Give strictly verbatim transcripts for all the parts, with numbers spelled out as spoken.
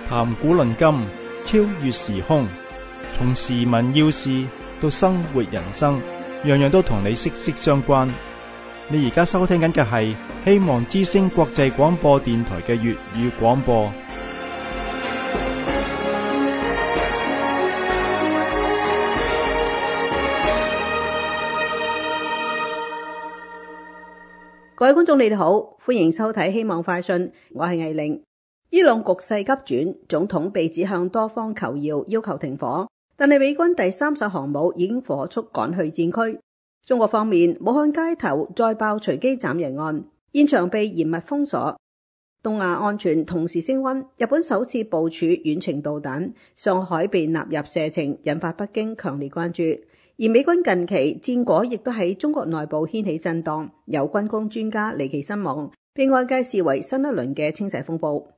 談古論今，超越時空，從時聞要事到生活人生，樣樣都同你息息相關。你而家收聽緊嘅係希望之聲國際廣播電台嘅粵語廣播。 各位觀眾，你哋好，歡迎收睇希望快訊，我係藝玲。伊朗局勢急轉，總統被指向多方求饒，要求停火，但係美軍第三艘航母已經火速趕去戰區。中國方面，武漢街頭再爆隨機斬人案，現場被嚴密封鎖。東亞安全同時升溫，日本首次部署遠程導彈，上海被納入射程，引發北京強烈關注。而美軍近期戰果亦都喺中國內部掀起震盪，有軍工專家離奇身亡，被外界視為新一輪嘅清洗風暴。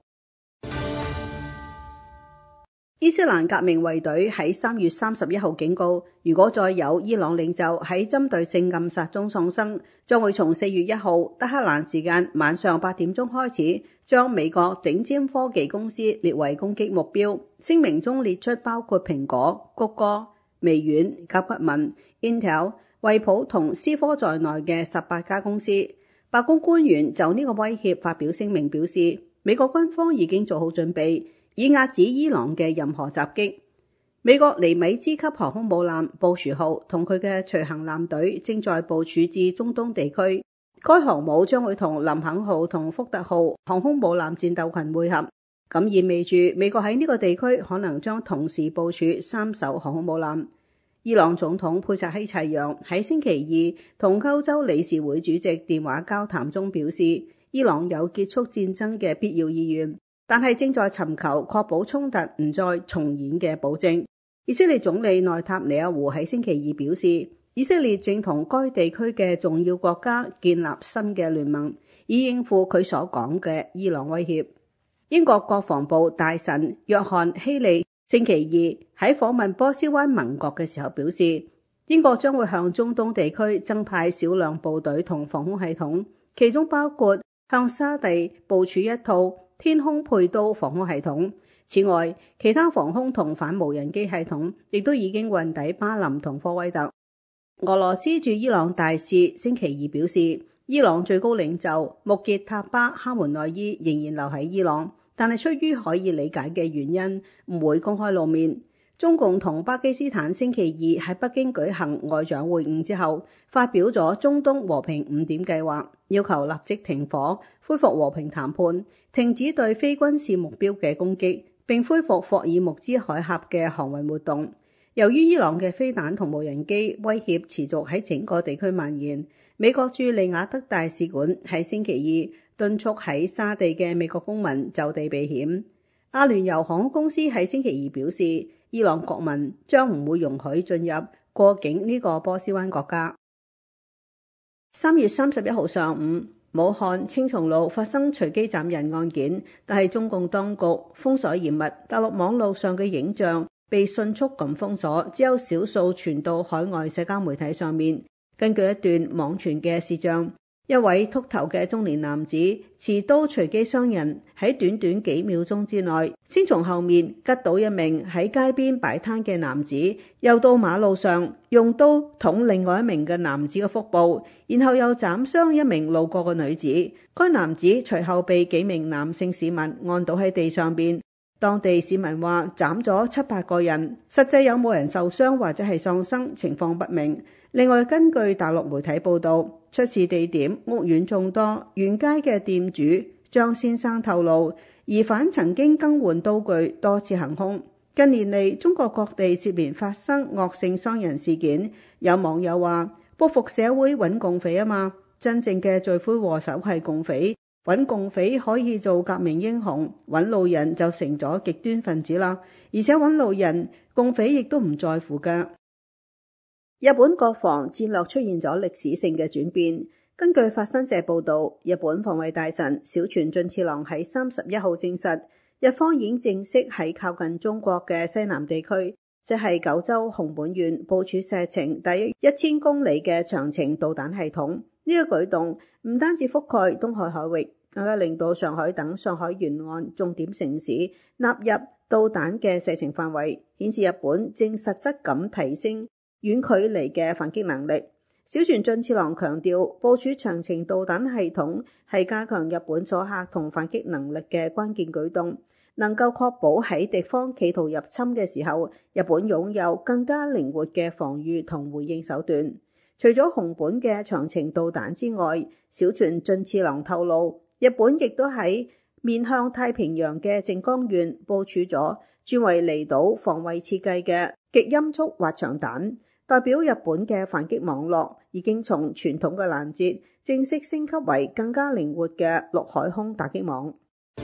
伊斯蘭革命衛隊喺三月三十一號警告，如果再有伊朗領袖喺針對性暗殺中喪生，將會從四月一號德黑蘭時間晚上八點鐘開始，將美國頂尖科技公司列為攻擊目標。聲明中列出包括蘋果、谷歌、微軟、甲骨文、Intel、惠普同思科在內嘅十八家公司。白宮官員就呢個威脅發表聲明，表示美國軍方已經做好準備，以壓止伊朗嘅任何襲擊。美國尼米茲級航空母艦布殊號同佢嘅隨行艦隊正在部署至中東地區，該航母將會同林肯號同福特號航空母艦戰鬥群會合，咁意味住美國喺呢個地區可能將同時部署三艘航空母艦。伊朗總統佩薩希齊揚喺星期二同歐洲理事會主席電話交談中表示，伊朗有結束戰爭嘅必要意願，但係正在尋求確保衝突唔再重演嘅保證。以色列總理內塔尼亞胡喺星期二表示，以色列正同該地區嘅重要國家建立新嘅聯盟，以應付佢所講嘅伊朗威脅。英國國防部大臣約翰希利星期二喺訪問波斯灣盟國嘅時候表示，英國將會向中東地區增派少量部隊同防空系統，其中包括向沙地部署一套天空佩刀防空系統。此外，其他防空同反無人機系統亦都已經運抵巴林同科威特。俄羅斯駐伊朗大使星期二表示，伊朗最高領袖穆傑塔巴哈門內伊仍然留喺伊朗，但係出於可以理解嘅原因，唔會公開露面。中共同巴基斯坦星期二喺北京舉行外長會晤之後，發表咗中東和平五點計劃，要求立即停火、恢復和平談判、停止對非軍事目標嘅攻擊，並恢復霍爾木茲海峽嘅航運活動。由於伊朗嘅飛彈同無人機威脅持續喺整個地區蔓延，美國駐利雅得大使館喺星期二敦促喺沙地嘅美國公民就地避險。阿聯酋航空公司喺星期二表示，伊朗國民將唔會容許進入過境呢個波斯灣國家。三月三十一號上午，武漢青松路發生隨機斬人案件，但係中共當局封鎖嚴密，大陸網絡上嘅影像被迅速咁封鎖，只有少數傳到海外社交媒體上面。根據一段網傳嘅視像，一位禿頭嘅中年男子持刀隨機傷人，喺短短幾秒鐘之內，先從後面吉倒一名喺街邊擺攤嘅男子，又到馬路上用刀捅另外一名嘅男子嘅腹部，然後又斬傷一名路過嘅女子。該男子隨後被幾名男性市民按倒喺地上邊。當地市民話斬咗七八個人，實際有冇人受傷或者係喪生，情況不明。另外，根據大陸媒體報道，出事地點屋苑眾多，沿街嘅店主張先生透露，疑犯曾經更換刀具，多次行兇。近年嚟，中國各地接連發生惡性傷人事件，有網友話報復社會揾共匪啊嘛，真正嘅罪魁禍首係共匪，揾共匪可以做革命英雄，揾路人就成咗極端分子啦，而且揾路人共匪亦都唔在乎㗎。日本國防戰略出現咗歷史性嘅轉變。根據法新社報道，日本防衛大臣小泉進次郎喺三十一號證實，日方已經正式喺靠近中國嘅西南地區，即係九州熊本縣部署射程大約一千公里嘅長程導彈系統。呢個舉動唔單止覆蓋東海海域， 更加令到上海等上海沿岸重點城市納入導彈嘅射程範圍，顯示日本正實質咁提升遠距離嘅反擊能力。小泉進次郎強調，部署長程導彈系統係加強日本阻嚇同反擊能力嘅關鍵舉動，能夠確保喺敵方企圖入侵嘅時候，日本擁有更加靈活嘅防禦同回應手段。除咗熊本嘅長程導彈之外，小泉進次郎透露，日本亦都喺面向太平洋嘅靜岡縣部署咗專為離島防衛設計嘅極音速滑翔彈，代表日本嘅反擊網絡已經從傳統嘅攔截正式升級為更加靈活嘅陸海空打擊網。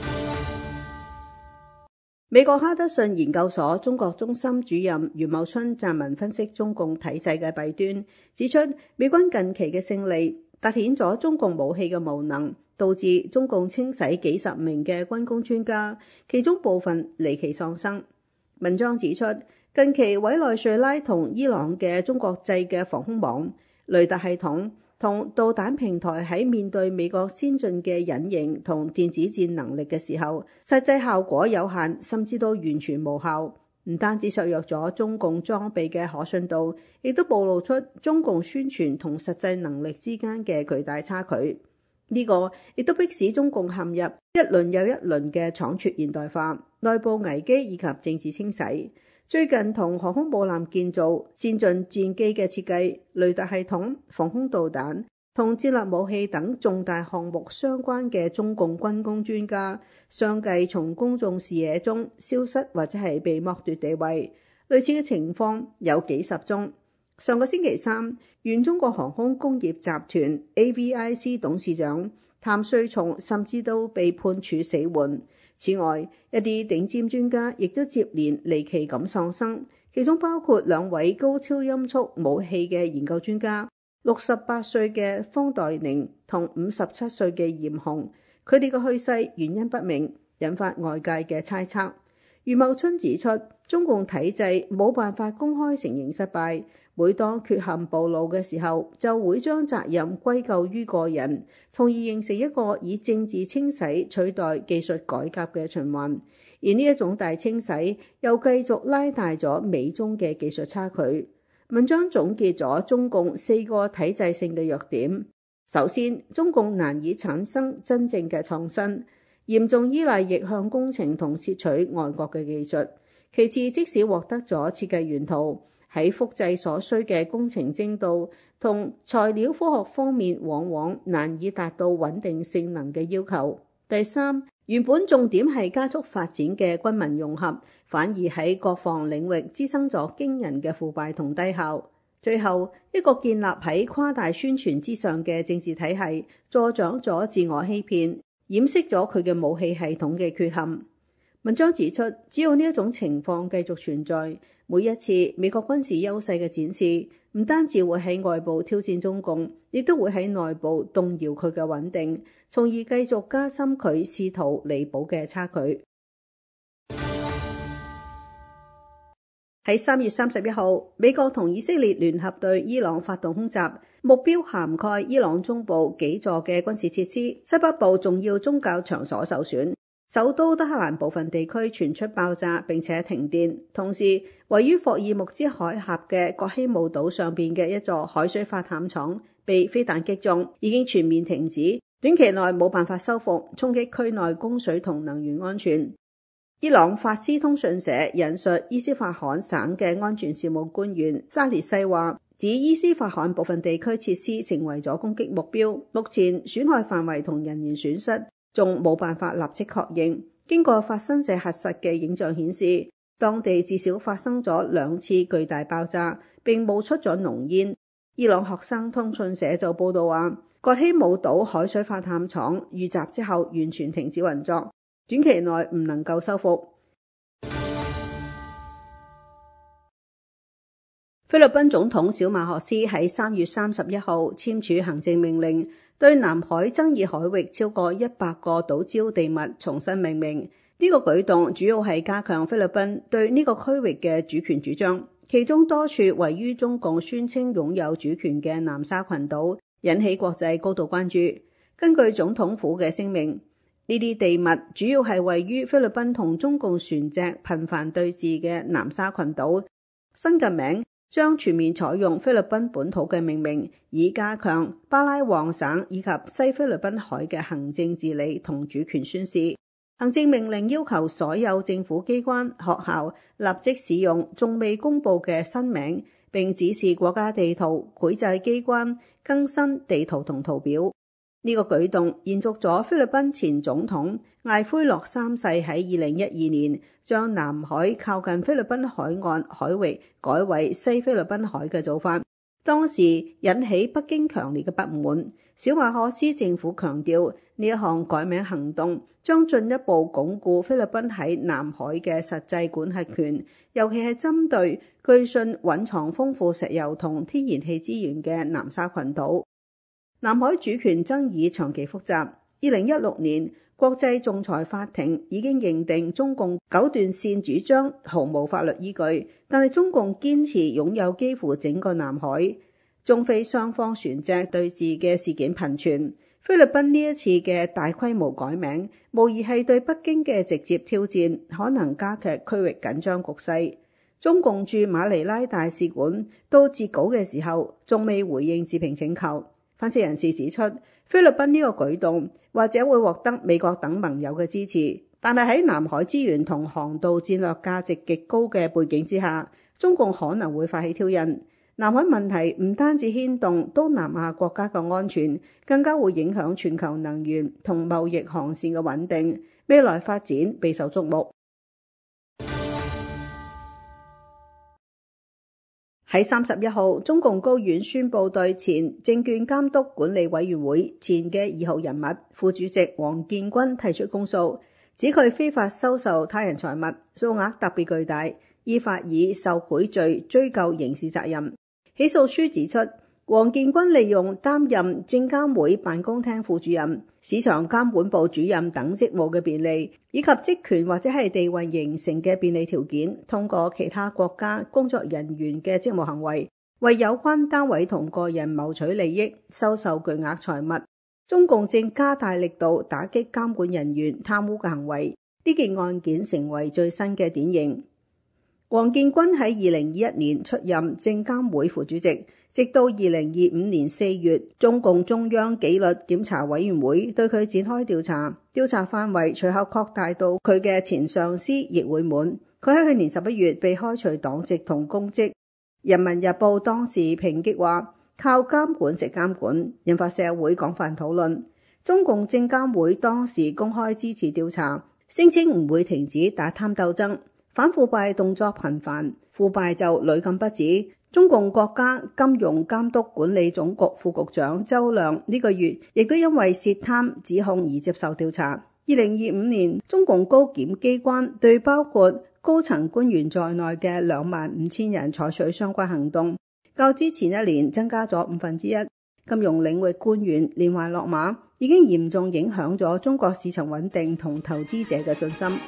美國哈德遜研究所中國中心主任余茂春撰文分析中共體制嘅弊端，指出美軍近期嘅勝利凸顯咗中共武器嘅無能，導致中共清洗幾十名嘅軍工專家，其中部分離奇喪生。文章指出，近期委內瑞拉同伊朗嘅中國製嘅防空網、雷達系統同導彈平台喺面對美國先進嘅隱形同電子戰能力嘅時候，實際效果有限，甚至都完全無效。唔單止削弱咗中共裝備嘅可信度，亦都暴露出中共宣傳同實際能力之間嘅巨大差距。呢個亦都迫使中共陷入一輪又一輪嘅倉促現代化、內部危機以及政治清洗。最近同航空母艦建造、先進戰機嘅設計、雷達系統、防空導彈同戰略武器等重大項目相關嘅中共軍工專家，相繼從公眾視野中消失或者係被剝奪地位。類似嘅情況有幾十宗。上個星期三，原中國航空工業集團 A V I C 董事長譚瑞松甚至都被判處死緩。此外，一啲頂尖專家亦都接連離奇咁喪生，其中包括兩位高超音速武器嘅研究專家，六十八歲嘅方代寧同五十七歲嘅嚴雄，佢哋嘅去世原因不明，引發外界嘅猜測。余茂春指出，中共體制冇辦法公開承認失敗，每當缺陷暴露嘅時候，就會將責任歸咎於個人，從而形成一個以政治清洗取代技術改革嘅循環。而呢一種大清洗又繼續拉大咗美中嘅技術差距。文章總結咗中共四個體制性嘅弱點。首先，中共難以產生真正嘅創新，嚴重依賴逆向工程同竊取外國嘅技術。其次，即使獲得咗設計原圖，喺複製所需嘅工程精度同材料科學方面，往往難以達到穩定性能嘅要求。第三，原本重點係加速發展嘅軍民融合，反而喺國防領域滋生咗驚人嘅腐敗同低效。最後，一個建立喺誇大宣傳之上嘅政治體系，助長咗自我欺騙，掩飾咗佢嘅武器系統嘅缺陷。文章指出，只要呢一種情況繼續存在，每一次美國軍事優勢嘅展示，唔單止會喺外部挑戰中共，亦都會喺內部動搖佢嘅穩定，從而繼續加深佢試圖彌補嘅差距。喺三月三十一號，美國同以色列聯合對伊朗發動空襲，目標涵蓋伊朗中部幾座嘅軍事設施，西北部重要宗教場所受損。首都德黑蘭部分地區傳出爆炸並且停電，同時位於霍爾木茲海峽嘅葛希姆島上邊嘅一座海水化淡廠被飛彈擊中，已經全面停止，短期內冇辦法修復，衝擊區內供水同能源安全。伊朗法斯通訊社引述伊斯法罕省嘅安全事務官員扎列西話，指伊斯法罕部分地區設施成為咗攻擊目標，目前損害範圍同人員損失仲冇辦法立即確認。經過法新社核實嘅影像顯示，當地至少發生咗兩次巨大爆炸，並冒出咗濃煙。伊朗學生通訊社就報道話，葛希姆島海水化淡廠遇襲之後完全停止運作，短期內唔能夠修復。菲律賓總統小馬可斯喺三月三十一號簽署行政命令，對南海爭議海域超過一百個島礁地物重新命名。呢個舉動主要係加強菲律賓對呢個區域嘅主權主張，其中多處位於中共宣稱擁有主權嘅南沙群島，引起國際高度關注。 根據總統府嘅聲明，呢啲地物主要係位於菲律賓同中共船隻頻繁對峙嘅南沙群島。新嘅名將全面採用菲律賓本土嘅命名，以加強巴拉望省以及西菲律賓海嘅行政治理同主權宣示。行政命令要求所有政府機關、學校立即使用仲未公布嘅新名，並指示國家地圖繪製機關更新地圖同圖表。呢個舉動延續咗菲律賓前總統艾奎諾三世喺二零一二年將南海靠近菲律賓海岸海域改為西菲律賓海嘅做法，當時引起北京強烈嘅不滿。小馬可斯政府強調，呢一項改名行動將進一步鞏固菲律賓喺南海嘅實際管轄權，尤其係針對據信蘊藏豐富石油同天然氣資源嘅南沙群島。南海主權爭議長期複雜。二零一六年，國際仲裁法庭已經認定中共九段線主張毫無法律依據，但係中共堅持擁有幾乎整個南海。中菲雙方船隻對峙嘅事件頻傳，菲律賓呢一次嘅大規模改名，無疑係對北京嘅直接挑戰，可能加劇區域緊張局勢。中共駐馬尼拉大使館到截稿嘅時候，仲未回應置評請求。分析人士指出，菲律賓呢個舉動或者會獲得美國等盟友嘅支持，但係喺南海資源同航道戰略價值極高嘅背景之下，中共可能會發起挑釁。南海問題唔單止牽動東南亞國家嘅安全，更加會影響全球能源同貿易航線嘅穩定，未來發展備受矚目。喺三十一號，中共高院宣布對前證券監督管理委員會前嘅二號人物副主席王建軍提出公訴，指佢非法收受他人財物，數額特別巨大，依法以受賄罪追究刑事責任。起訴書指出，王建軍利用擔任證監會辦公廳副主任、市場監管部主任等職務嘅便利，以及職權或者係地位形成嘅便利條件，通過其他國家工作人員嘅職務行為，為有關單位同個人謀取利益，收受巨額財物。中共正加大力度打擊監管人員貪污嘅行為，呢件案件成為最新嘅典型。王建軍喺二零二一年出任證監會副主席，直到二零二五年四月，中共中央紀律檢查委員會對佢展開調查，調查範圍隨後擴大到佢嘅前上司易會滿。佢喺去年十一月被開除黨籍同公職。人民日報當時抨擊話，靠監管食監管，引發社會廣泛討論。中共證監會當時公開支持調查，聲稱唔會停止打貪鬥爭，反腐敗動作頻繁，腐敗就屢禁不止。中共國家金融監督管理總局副局長周亮呢個月亦都因為涉貪指控而接受調查。二零二五年，中共高檢機關對包括高層官員在內嘅兩萬五千人採取相關行動，較之前一年增加咗五分之一。金融領域官員連環落馬，已經嚴重影響咗中國市場穩定同投資者嘅信心。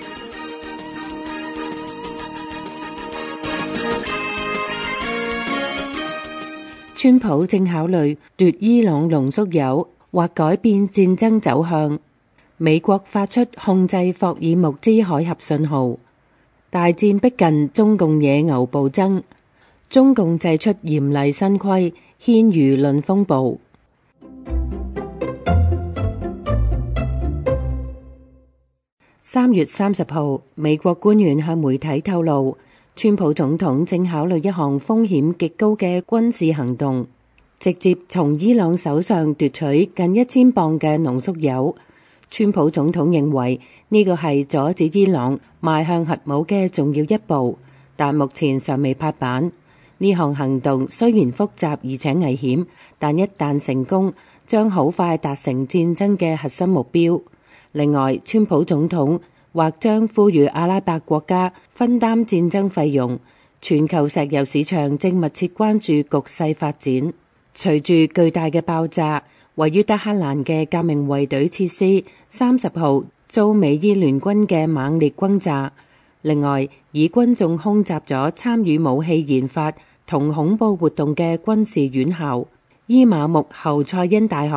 川普正考慮奪伊朗濃縮鈾或改變戰爭走向。美國發出控制霍爾木茲海峽信號。大戰逼近，中共野牛暴增。中共祭出嚴厲新規，牽輿論風暴。三月三十號，美國官員向媒體透露，川普總統正考慮一項風險極高嘅軍事行動，直接從伊朗手上奪取近一千磅嘅濃縮鈾。川普總統認為呢個係阻止伊朗邁向核武嘅重要一步，但目前尚未拍板。呢項行動雖然複雜而且危險，但一旦成功，將好快達成戰爭嘅核心目標。另外，川普總統或將呼籲阿拉伯國家分擔戰爭費用。全球石油市場正密切關注局勢發展。隨住巨大嘅爆炸，位於德黑蘭嘅革命衛隊設施三十號遭美伊聯軍嘅猛烈轟炸。另外，以軍仲空襲咗參與武器研發同恐怖活動嘅軍事院校。伊馬木侯賽因大學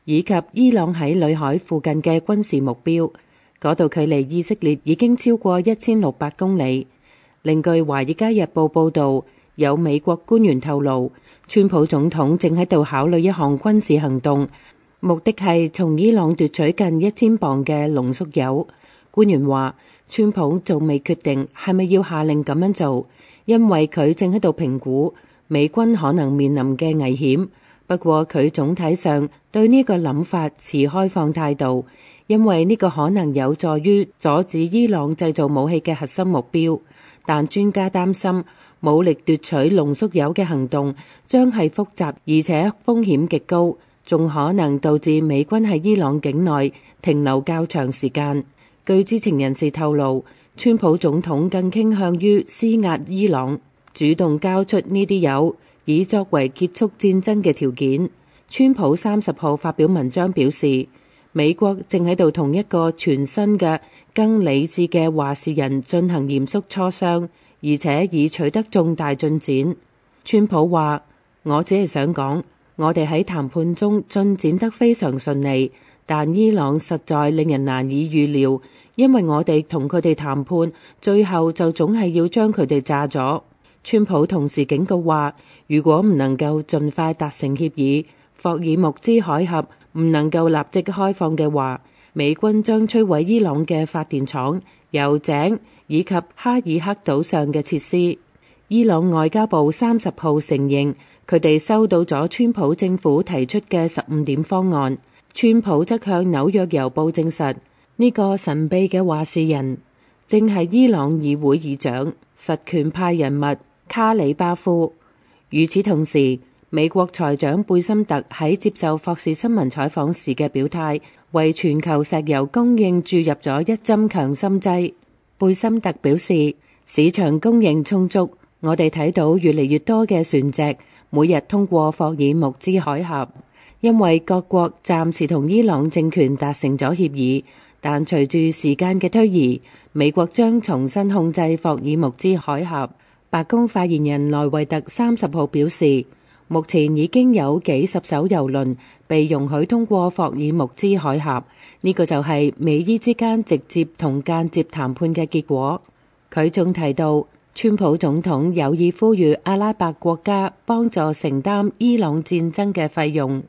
以及伊朗喺裏海附近嘅軍事目標，嗰度距離以色列已經超過一千六百公里。另據《華爾街日報》報導，有美國官員透露，川普總統正喺度考慮一項軍事行動，目的係從伊朗奪取近一千磅嘅濃縮鈾。官員話，川普仲未決定係咪要下令咁樣做，因為佢正喺度評估美軍可能面臨嘅危險。不過佢總體上對呢個諗法持開放態度，因為呢個可能有助於阻止伊朗製造武器嘅核心目標。但專家擔心武力奪取濃縮鈾嘅行動將係複雜而且風險極高，仲可能導致美軍喺伊朗境內停留較長時間。據知情人士透露，川普總統更傾向於施壓伊朗，主動交出呢啲鈾，以作為結束戰爭嘅條件。川普三十號發表文章表示，美國正喺度同一個全新嘅、更理智嘅話事人進行嚴肅磋商，而且已取得重大進展。川普話：我只係想講，我哋喺談判中進展得非常順利，但伊朗實在令人難以預料，因為我哋同佢哋談判，最後就總係要將佢哋炸咗。川普同時警告話，如果唔能夠盡快達成協議，霍爾木茲海峽唔能夠立即開放嘅話，美軍將摧毀伊朗嘅發電廠、油井以及哈爾克島上嘅設施。伊朗外交部三十號承認，佢哋收到咗川普政府提出嘅十五點方案。川普則向紐約郵報證實，呢個神秘嘅話事人正係伊朗議會議長、實權派人物卡里巴夫。與此同時，美國財長貝森特喺接受霍士新聞採訪時嘅表態，為全球石油供應注入咗一針強心劑。貝森特表示，市場供應充足，我哋睇到越嚟越多嘅船隻每日通過霍爾木茲海峽，因為各國暫時同伊朗政權達成咗協議，但隨住時間嘅推移，美國將重新控制霍爾木茲海峽。白宮發言人萊維特三十號表示，目前已經有幾十艘郵輪被容許通過霍爾木茲海峽，呢個就係美伊之間直接同間接談判嘅結果。佢仲提到，川普總統有意呼籲阿拉伯國家幫助承擔伊朗戰爭嘅費用。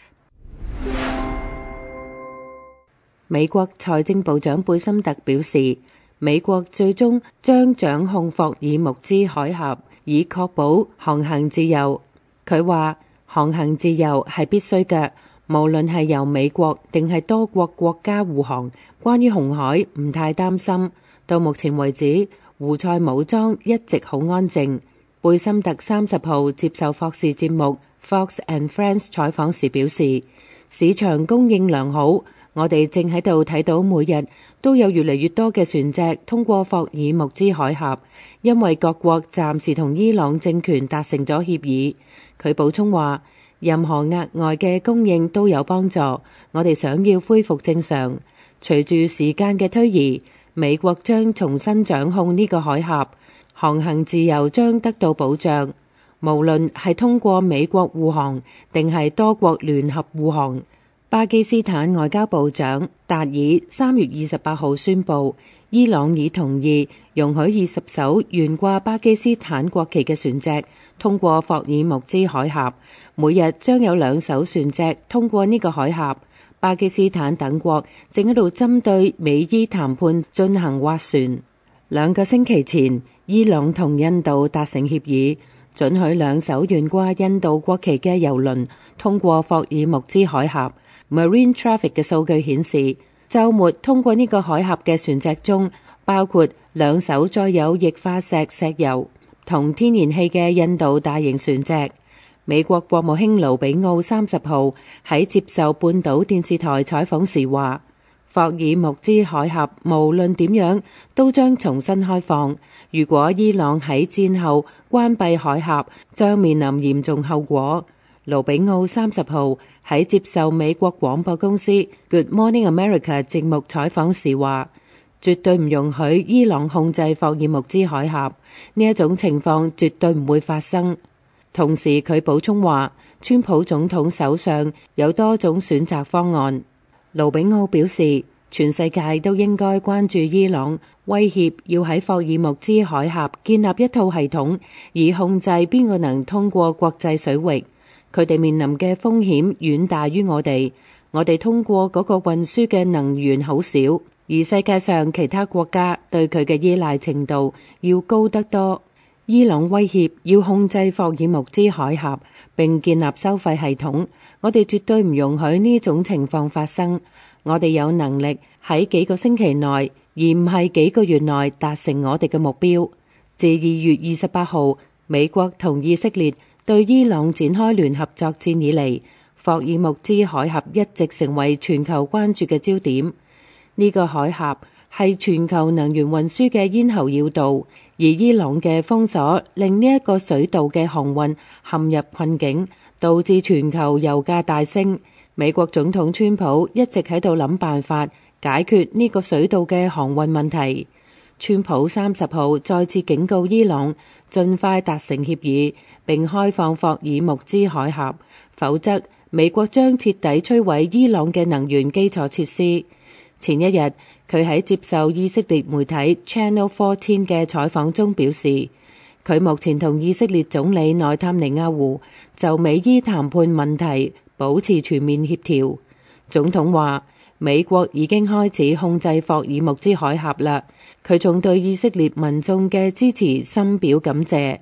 美國財政部長貝森特表示，美國最終將掌控霍爾木茲海峽，以確保航行自由。佢話航行自由係必須嘅，無論係由美國定係多國國家護航。關於紅海唔太擔心，到目前為止，胡塞武裝一直好安靜。貝森特三十號接受霍士節目 Fox and Friends 採訪時表示，市場供應良好，我哋正喺度睇到每日都有越嚟越多嘅船隻通過霍爾木茲海峽，因為各國暫時同伊朗政權達成咗協議。佢補充話，任何額外嘅供應都有幫助，我哋想要恢復正常。隨住時間嘅推移，美國將重新掌控呢個海峽，航行自由將得到保障，無論係通過美國護航定係多國聯合護航。巴基斯坦外交部長達爾三月二十八號宣布，伊朗已同意容許二十艘懸掛巴基斯坦國旗嘅船隻通過霍爾木茲海峽，每日將有兩艘船隻通過呢個海峽。巴基斯坦等國正喺度針對美伊談判進行斡旋。兩個星期前，伊朗同印度達成協議，准許兩艘懸掛印度國旗嘅郵輪通過霍爾木茲海峽。Marine Traffic 嘅數據顯示，週末通過呢個海峽嘅船隻中，包括兩艘載有液化石石油同天然氣嘅印度大型船隻。美國國務卿盧比奧三十號喺接受半島電視台採訪時話，霍爾木茲海峽無論點樣都將重新開放。如果伊朗喺戰後關閉海峽，將面臨嚴重後果。盧比奧三十號喺接受美國廣播公司 Good Morning America 節目採訪時話，絕對唔容許伊朗控制霍爾木茲海峽，呢一種情況絕對唔會發生。 同時佢補充話，川普總統手上有多種選擇方案。盧比奧表示，全世界都應該關注伊朗威脅要喺霍爾木茲海峽建立一套系統，以控制邊個能通過國際水域。佢哋面臨嘅風險遠大於我哋，我哋通過嗰個運輸嘅能源好少，而世界上其他國家對佢嘅依賴程度要高得多。伊朗威脅要控制霍爾木茲海峽並建立收費系統，我哋絕對唔容許呢種情況發生。我哋有能力喺幾個星期內，而唔係幾個月內達成我哋嘅目標。自二月二十八號美國同以色列對伊朗展開聯合作戰以嚟，霍爾木茲海峽一直成為全球關注嘅焦點。呢個海峽係全球能源運輸嘅咽喉要道，而伊朗嘅封鎖令呢一個水道嘅航運陷入困境，導致全球油價大升。美國總統川普一直喺度諗辦法解決呢個水道嘅航運問題。川普三十號再次警告伊朗盡快達成協議並開放霍爾木茲海峽，否則美國將徹底摧毀伊朗嘅能源基礎設施。前一日佢喺接受以色列媒體 Channel 十四嘅採訪中表示，佢目前同以色列總理內塔尼亞胡就美伊談判問題保持全面協調。總統話，美國已經開始控制霍爾木茲海峽啦。佢仲對以色列民眾嘅支持深表感謝。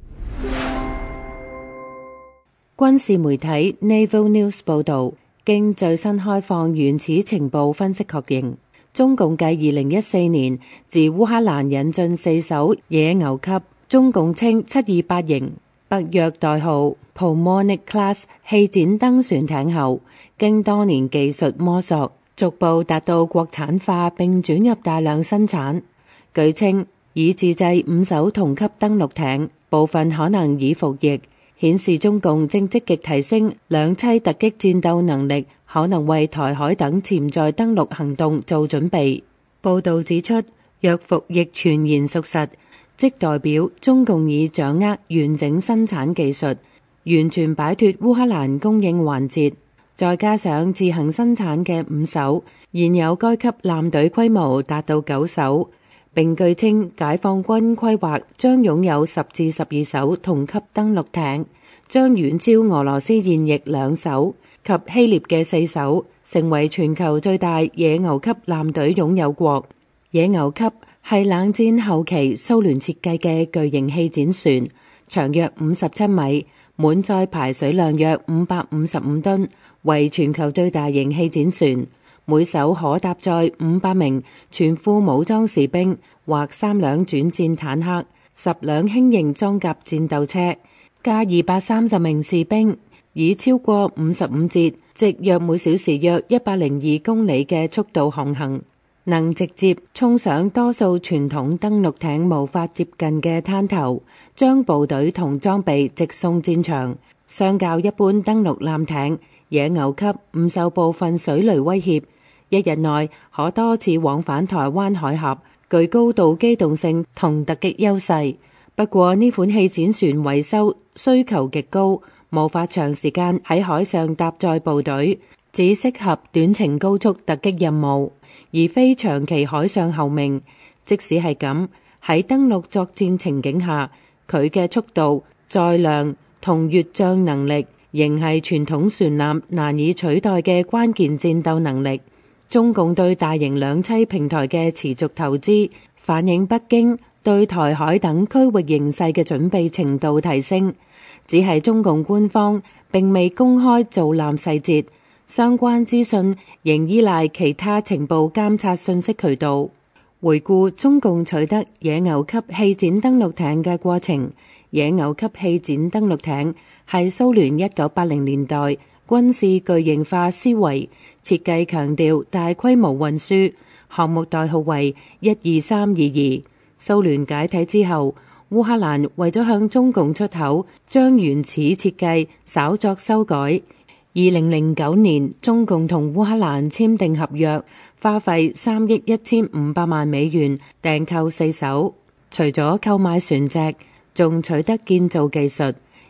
軍事媒體 Naval News 報道，經最新開放原始情報分析確認，中共繼二零一四年自烏克蘭引進四艘野牛級中共稱七二八型北約代號 Pulmonich Class 氣展登船艇後，經多年技術摸索，逐步達到國產化並轉入大量生產。據稱，已自製五艘同級登陸艇，部分可能已服役，顯示中共正積極提升兩棲突擊戰鬥能力，可能為台海等潛在登陸行動做準備。報道指出，若服役傳言屬實，即代表中共已掌握完整生產技術，完全擺脫烏克蘭供應環節。再加上自行生產嘅五艘，現有該級艦隊規模達到九艘。並據稱，解放軍規劃將擁有十至十二艘同級登陸艇，將遠超俄羅斯現役兩艘及希臘嘅四艘，成為全球最大野牛級艦隊擁有國。野牛級係冷戰後期蘇聯設計嘅巨型氣展船，長約五十七米，滿載排水量約五百五十五噸，為全球最大型氣展船。每艘可搭載五百名全副武裝士兵或三輛轉戰坦克、十輛輕型裝甲戰鬥車，加二百三十名士兵，以超過五十五節，即約每小時約一百零二公里嘅速度航行，能直接衝上多數傳統登陸艇無法接近嘅灘頭，將部隊同裝備直送戰場。相較一般登陸艦艇，野牛級唔受部分水雷威脅，一日內可多次往返台灣海峽，具高度機動性同突擊優勢。不過呢款氣展船維修需求極高，無法長時間喺海上搭載部隊，只適合短程高速突擊任務，而非長期海上候命。即使係咁，喺登陸作戰情景下，佢嘅速度、載量同越障能力仍係傳統船艦難以取代嘅關鍵戰鬥能力。中共對大型兩棲平台嘅持續投資，反映北京對台海等區域形勢嘅準備程度提升。只係中共官方並未公開造艦細節，相關資訊仍依賴其他情報監察信息渠道。回顧中共取得野牛級氣展登陸艇嘅過程，野牛級氣展登陸艇係蘇聯一九八零年代軍事巨型化思維，設計強調大規模運輸，項目代號為一二三二二。蘇聯解體之後，烏克蘭為咗向中共出口，將原始設計稍作修改。二零零九年，中共同烏克蘭簽訂合約，花費三億一千五百萬美元訂購四艘，除咗購買船隻，仲取得建造技術。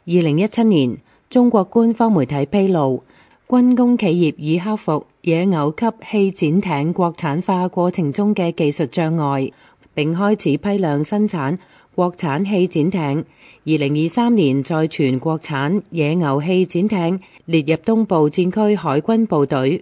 零一七年，中國官方媒體披露，軍工企業已克服野牛級氣展艇國產化過程中嘅技術障礙，並開始批量生產國產氣展艇。二零二三年，再傳國產野牛氣展艇列入東部戰區海軍部隊。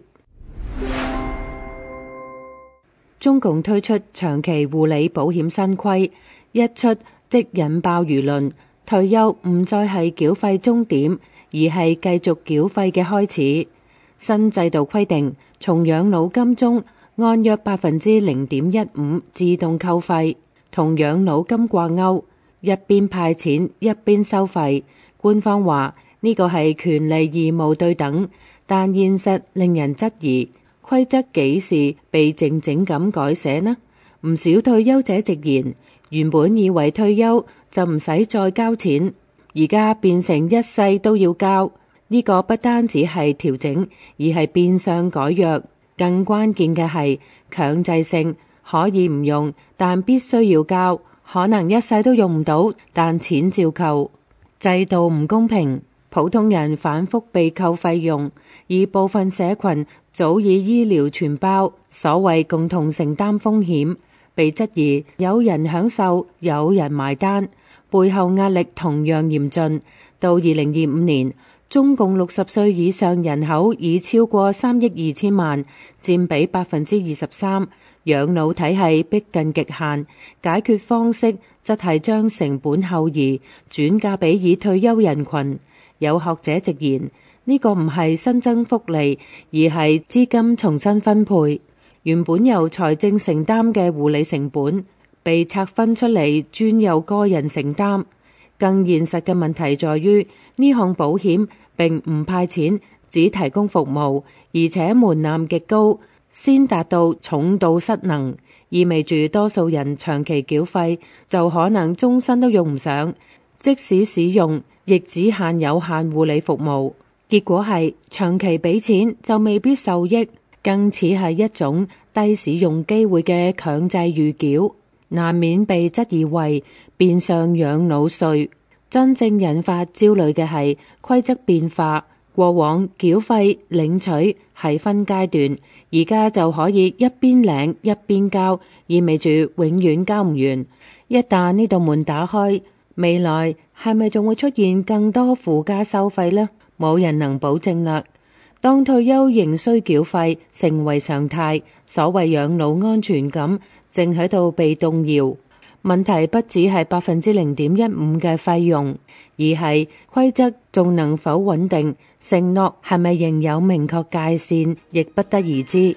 中共推出長期護理保險新規，一出即引爆輿論。退休唔再係繳費終點，而係繼續繳費嘅開始。新制度規定，從養老金中按約百分之零點一五自動扣費，同養老金掛鈎，一邊派錢一邊收費。官方話呢個係權利義務對等，但現實令人質疑，規則幾時被靜靜咁改寫呢？唔少退休者直言，原本以為退休就唔使再交錢，而家變成一世都要交。呢個不單止係調整，而係變相改約。更關鍵嘅係強制性，可以唔用，但必須要交。可能一世都用唔到，但錢照扣。制度唔公平，普通人反覆被扣費用，而部分社群早已醫療全包，所謂共同承擔風險，被質疑有人享受，有人埋單，背後壓力同樣嚴峻。到二零二五年，中共六十歲以上人口已超過三億二千萬，佔比百分之二十三。養老體系逼近極限，解決方式則係將成本後移，轉嫁俾已退休人群。有學者直言，呢個唔係新增福利，而係資金重新分配。原本由財政承擔嘅護理成本，被拆分出嚟，專由個人承擔。更現實嘅問題在於，呢項保險並唔派錢，只提供服務，而且門檻極高，先達到重度失能，意味住多數人長期繳費就可能終身都用唔上，即使使用，亦只限有限護理服務。結果係長期俾錢就未必受益，更似係一種低使用機會嘅強制預繳，難免被質疑為變相養老稅。真正引發焦慮嘅係規則變化，過往繳費領取係分階段，而家就可以一邊領一邊交，意味住永遠交唔完。一旦呢道門打開，未來係咪仲會出現更多附加收費呢？冇人能保證啦。當退休仍需繳費成為常態，所謂養老安全感正喺度被動搖。問題不只係百分之零點一五嘅費用，而係規則仲能否穩定，承諾係咪仍有明確界線，亦不得而知。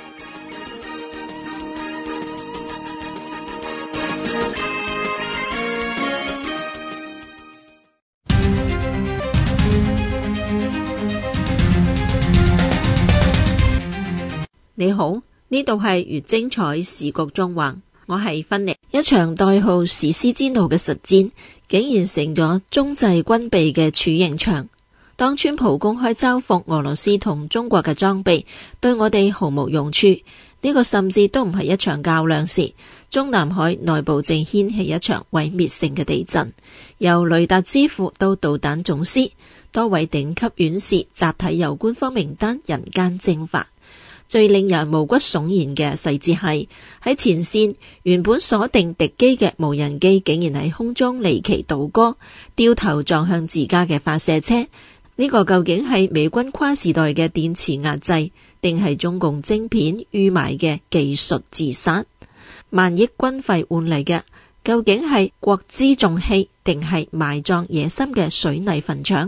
你好，呢度係越精彩時局縱橫。我係芬妮。一場代號史詩之怒嘅實戰，竟然成咗中製軍備嘅儲刑場。當川普公開嘲諷俄羅斯同中國嘅裝備對我哋毫無用處，呢個甚至都唔係一場較量時，中南海內部正掀起一場毀滅性嘅地震。由雷達之父到導彈總司，多位頂級院士集體由官方名單人間蒸發。最令人毛骨悚然嘅細節係，喺前線原本鎖定敵機嘅無人機竟然喺空中離奇倒戈，掉頭撞向自家嘅發射車。呢個究竟係美軍跨時代嘅電磁壓制，定係中共晶片預埋嘅技術自殺？萬億軍費換嚟嘅，究竟係國之重器，定係埋葬野心嘅水泥墳場？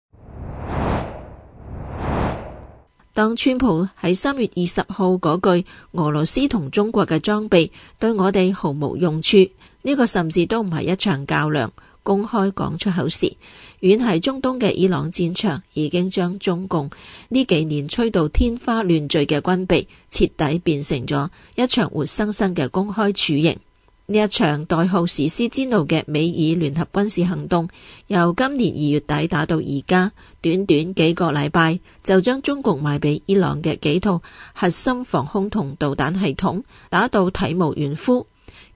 當川普喺三月二十號嗰句俄羅斯同中國嘅裝備對我哋毫無用處，呢個甚至都唔係一場較量，公開講出口時，遠喺中東嘅伊朗戰場已經將中共呢幾年吹到天花亂墜嘅軍備徹底變成咗一場活生生嘅公開處刑。呢一場代號史詩之怒嘅美伊聯合軍事行動，由今年二月底打到而家，短短幾個禮拜就將中共賣俾伊朗嘅幾套核心防空同導彈系統打到體無完膚。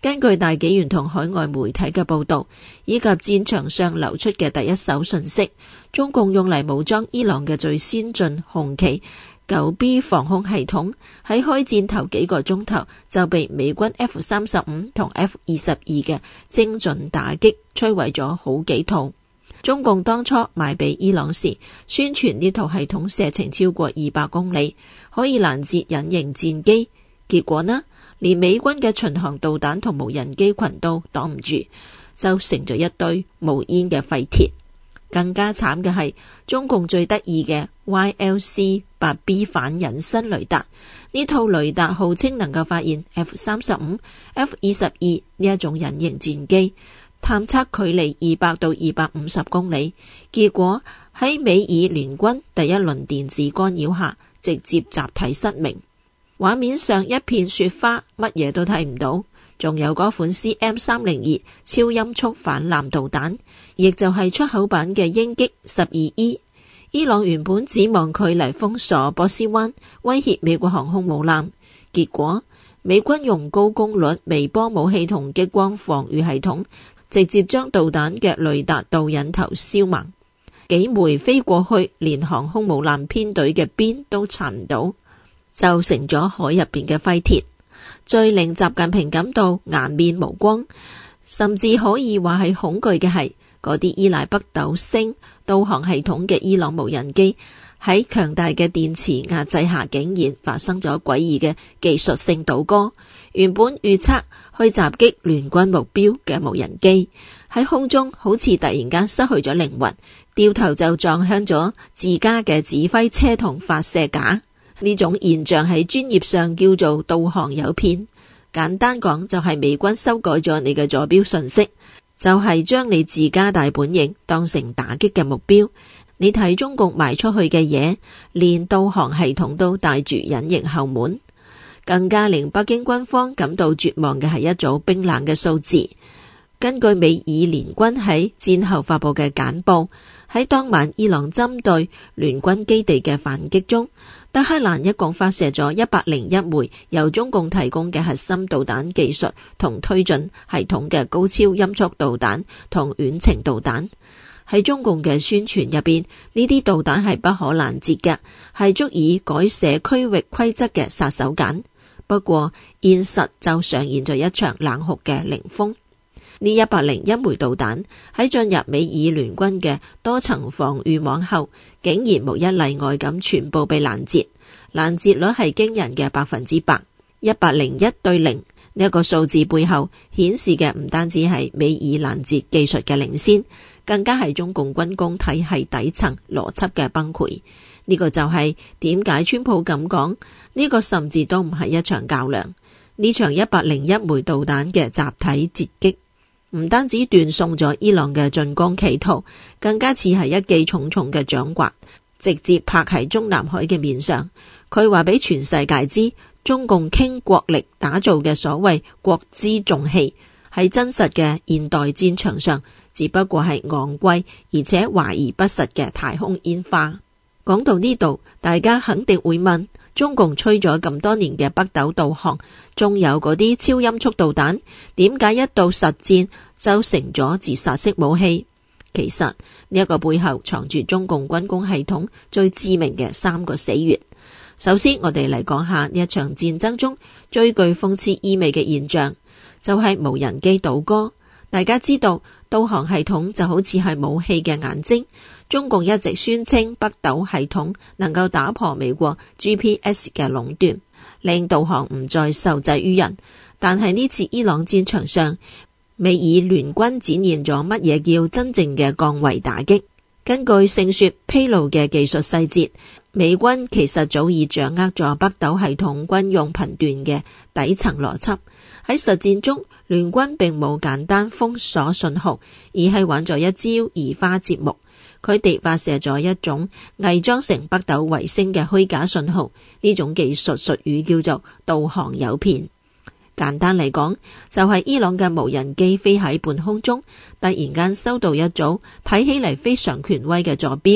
根據大紀元同海外媒體嘅報道，以及戰場上流出嘅第一手信息，中共用嚟武裝伊朗嘅最先進紅旗九 B 防空系統喺開戰頭幾個鐘頭就被美軍 F 三十五同 F 二十二嘅精準打擊摧毀咗好幾套。中共當初賣俾伊朗時，宣傳呢套系統射程超過二百公里，可以攔截隱形戰機。結果呢，連美軍嘅巡航導彈同無人機群都擋唔住，就成咗一堆冒煙嘅廢鐵。更加慘嘅係，中共最得意嘅 Y L C 八 B 反隱身雷達，呢套雷達號稱能夠發現 F 三十五、F 二十二呢一種隱形戰機，探測距離二百到二百五十公里，結果喺美伊聯軍第一輪電子干擾下，直接集體失明。畫面上一片雪花，乜嘢都睇唔到。仲有嗰款 C M 三零二超音速反艦導彈，亦就係出口版嘅鷹擊十二 E。伊朗原本指望佢嚟封鎖波斯灣，威脅美國航空母艦，結果美軍用高功率微波武器同激光防禦系統，直接將導彈嘅雷達導引頭燒盲，幾枚飛過去，連航空母艦編隊嘅邊都擦唔到，就成咗海入邊嘅廢鐵。最令習近平感到顏面無光，甚至可以話係恐懼嘅係，嗰啲依賴北斗星導航系統嘅伊朗無人機喺強大嘅電磁壓制下，竟然發生咗詭異嘅技術性倒戈。原本預測去襲擊聯軍目標嘅無人機喺空中好似突然間失去咗靈魂，掉頭就撞向咗自家嘅指揮車同發射架。呢種現象喺專業上叫做導航誘騙，簡單講就係美軍修改咗你嘅坐標信息，就係將你自家大本營當成打擊嘅目標。你睇中共賣出去嘅嘢，連導航系統都帶住隱形後門。更加令北京軍方感到絕望嘅係一組冰冷嘅數字。根據美伊聯軍喺戰後發佈嘅簡報，喺當晚伊朗針對聯軍基地嘅反擊中，德黑蘭一共發射咗一百零一枚由中共提供嘅核心導彈技術同推進系統嘅高超音速導彈同遠程導彈。喺中共嘅宣傳入邊，呢啲導彈係不可攔截嘅，係足以改寫區域規則嘅殺手鐧。不過現實就上演咗一場冷酷嘅凌風。呢一百零一枚導彈喺進入美伊聯軍嘅多層防禦網後，竟然無一例外咁全部被攔截，攔截率係驚人嘅百分之百，一百零一對零。呢一個數字背後顯示嘅唔單止係美伊攔截技術嘅領先，更加係中共軍工體系底層邏輯嘅崩潰。呢個就係點解川普咁講，呢個甚至都唔係一場較量。呢場一百零一枚導彈嘅集體截擊，唔單止斷送咗伊朗嘅進攻企圖，更加似係一記重重嘅掌摑，直接拍喺中南海嘅面上。佢話俾全世界知，中共傾國力打造嘅所謂國之重器，喺真實嘅現代戰場上，只不過係昂貴而且華而不實嘅太空煙花。講到呢度，大家肯定會問，中共吹咗咁多年嘅北斗導航，仲有嗰啲超音速導彈，點解一到實戰就成咗自殺式武器？其實呢一個背後藏住中共軍工系統最致命嘅三個死穴。首先，我哋嚟講下呢一場戰爭中最具諷刺意味嘅現象，就係無人機倒戈。大家知道，導航系統就好似係武器嘅眼睛。中共一直宣稱北斗系統能夠打破美國 G P S 嘅壟斷，令導航唔再受制於人。但係呢次伊朗戰場上，美伊聯軍展現咗乜嘢叫真正嘅降維打擊。根據勝雪披露嘅技術細節，美軍其實早已掌握咗北斗系統軍用頻段嘅底層邏輯。喺實戰中，聯軍並冇簡單封鎖信號，而係玩咗一招移花接木。佢哋發射咗一種偽裝成北斗衛星嘅虛假信號，呢種技術術語叫做導航誘騙。簡單嚟講，就係伊朗嘅無人機飛喺半空中，突然間收到一組睇起嚟非常權威嘅坐標，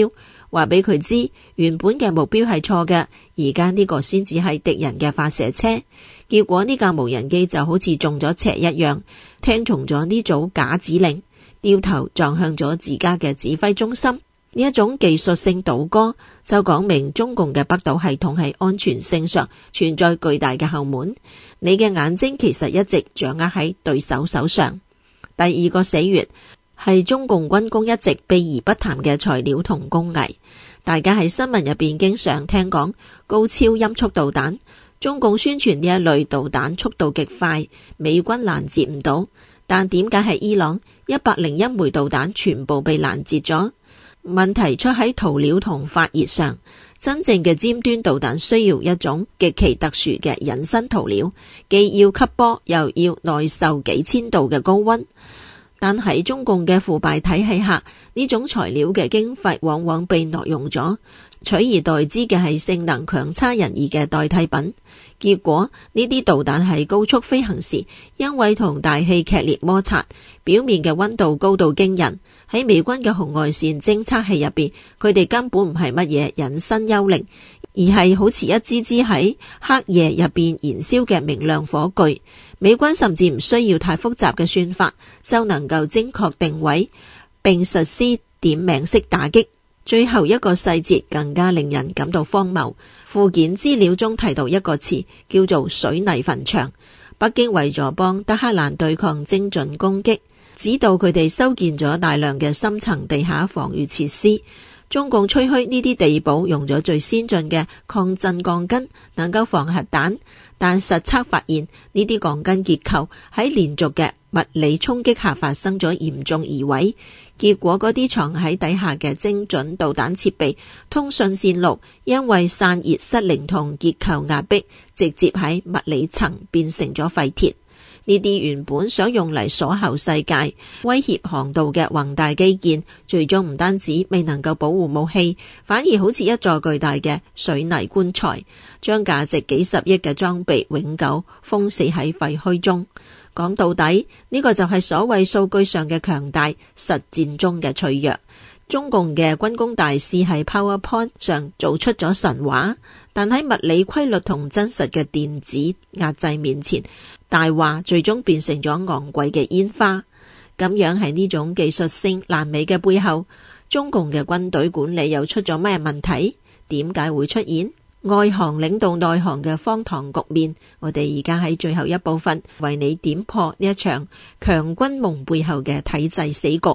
話俾佢知原本嘅目標係錯嘅，而家呢個先至係敵人嘅發射車。結果呢架無人機就好似中咗邪一樣，聽從咗呢組假指令，掉頭撞向咗自家嘅指揮中心。呢一種技術性倒戈就講明中共嘅北島系統喺安全性上存在巨大嘅後門，你嘅眼睛其實一直掌握喺對手手上。第二個死穴係中共軍工一直避而不談嘅材料同工藝。大家喺新聞入邊經常聽講高超音速導彈，中共宣傳呢一類導彈速度極快，美軍攔截唔到，但點解係伊朗一百零一枚導彈全部被攔截咗？問題出喺塗料同發熱上，真正嘅尖端導彈需要一種極其特殊嘅引申塗料，既要吸波又要耐受幾千度嘅高溫。但喺中共嘅腐敗體系下，呢種材料嘅經費往往被挪用咗，取而代之嘅係性能強差人意嘅代替品。結果呢啲導彈喺高速飛行時，因為同大氣劇烈摩擦，表面嘅溫度高到驚人。喺美軍嘅紅外線偵測器入邊，佢哋根本唔係乜嘢隱身幽靈，而係好似一支支喺黑夜入邊燃燒嘅明亮火炬。美軍甚至唔需要太複雜嘅算法，就能夠精確定位並實施點名式打擊。最後一個細節更加令人感到荒謬。附件資料中提到一個詞叫做水泥墳場。北京為咗幫德黑蘭對抗精準攻擊，指導佢哋修建咗大量嘅深層地下防禦設施。中共吹噓呢啲地堡用咗最先進嘅抗震鋼筋，能夠防核彈，但實測發現呢啲鋼筋結構喺連續嘅物理衝擊下發生咗嚴重移位。結果嗰啲藏喺底下嘅精準導彈設備、通訊線路，因為散熱失靈同結構壓迫，直接喺物理層變成咗廢鐵。呢啲原本想用嚟鎖喉世界、威脅航道嘅宏大基建，最終唔單止未能夠保護武器，反而好似一座巨大嘅水泥棺材，將價值幾十億嘅裝備永久封死喺廢墟中。講到底，呢個就係所謂數據上嘅強大，實戰中嘅脆弱。中共嘅軍工大師喺 PowerPoint 上做出咗神話，但喺物理規律同真實嘅電子壓制面前，大話最終變成咗昂貴嘅煙花。咁樣喺呢種技術性爛尾嘅背後，中共嘅軍隊管理又出咗咩問題？點解會出現外行領導內行嘅荒唐局面？我哋而家喺最後一部分為你點破呢一場強軍夢背後嘅體制死局。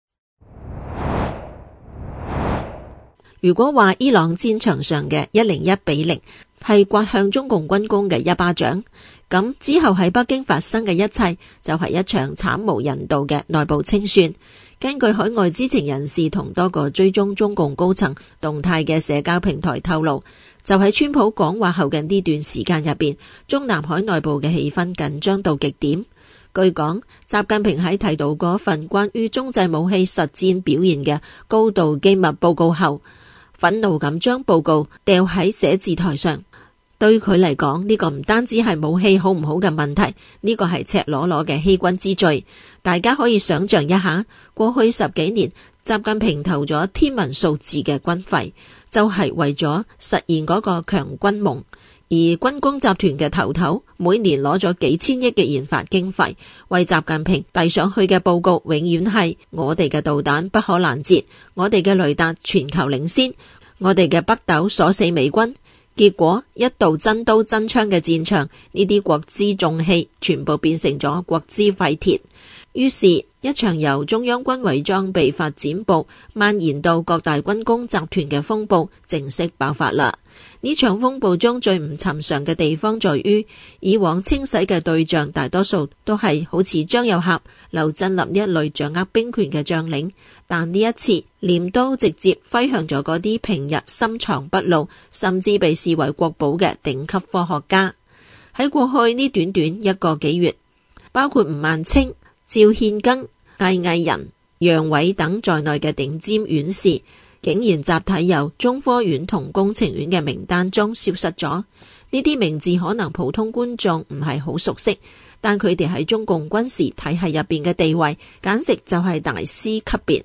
如果話伊朗戰場上嘅一零一比零係刮向中共軍工嘅一巴掌，咁之後喺北京發生嘅一切就係一場慘無人道嘅內部清算。根據海外知情人士同多個追蹤中共高層動態嘅社交平台透露，就喺川普講話後嘅呢段時間入邊，中南海內部嘅氣氛緊張到極點。據講，習近平喺睇到嗰份關於中製武器實戰表現嘅高度機密報告後，憤怒咁將報告掉喺寫字台上。對佢嚟講，呢個唔單止係武器好唔好嘅問題，呢個係赤裸裸嘅欺君之罪。大家可以想象一下，過去十幾年，習近平投咗天文數字嘅軍費，就係為咗實現嗰個強軍夢。而軍工集團嘅頭頭每年攞咗幾千億嘅研發經費，為習近平遞上去嘅報告永遠係我哋嘅導彈不可攔截，我哋嘅雷達全球領先，我哋嘅北斗鎖死美軍。結果一度真刀真槍嘅戰場，呢啲國之重器全部變成咗國之廢鐵。於是，一場由中央軍委裝備發展部蔓延到各大軍工集團嘅風暴正式爆發啦。呢場風暴中最唔尋常嘅地方在於，以往清洗嘅對象大多數都係好似張又俠、劉振立呢一類掌握兵權嘅將領，但呢一次鐮刀直接揮向咗嗰啲平日深藏不露，甚至被視為國寶嘅頂級科學家。喺過去呢短短一個幾月，包括吳萬清、趙憲庚、魏毅人、楊偉等在內嘅頂尖院士，竟然集體由中科院同工程院嘅名單中消失咗。呢啲名字可能普通觀眾唔係好熟悉，但佢哋喺中共軍事體系入邊嘅地位，簡直就係大師級別。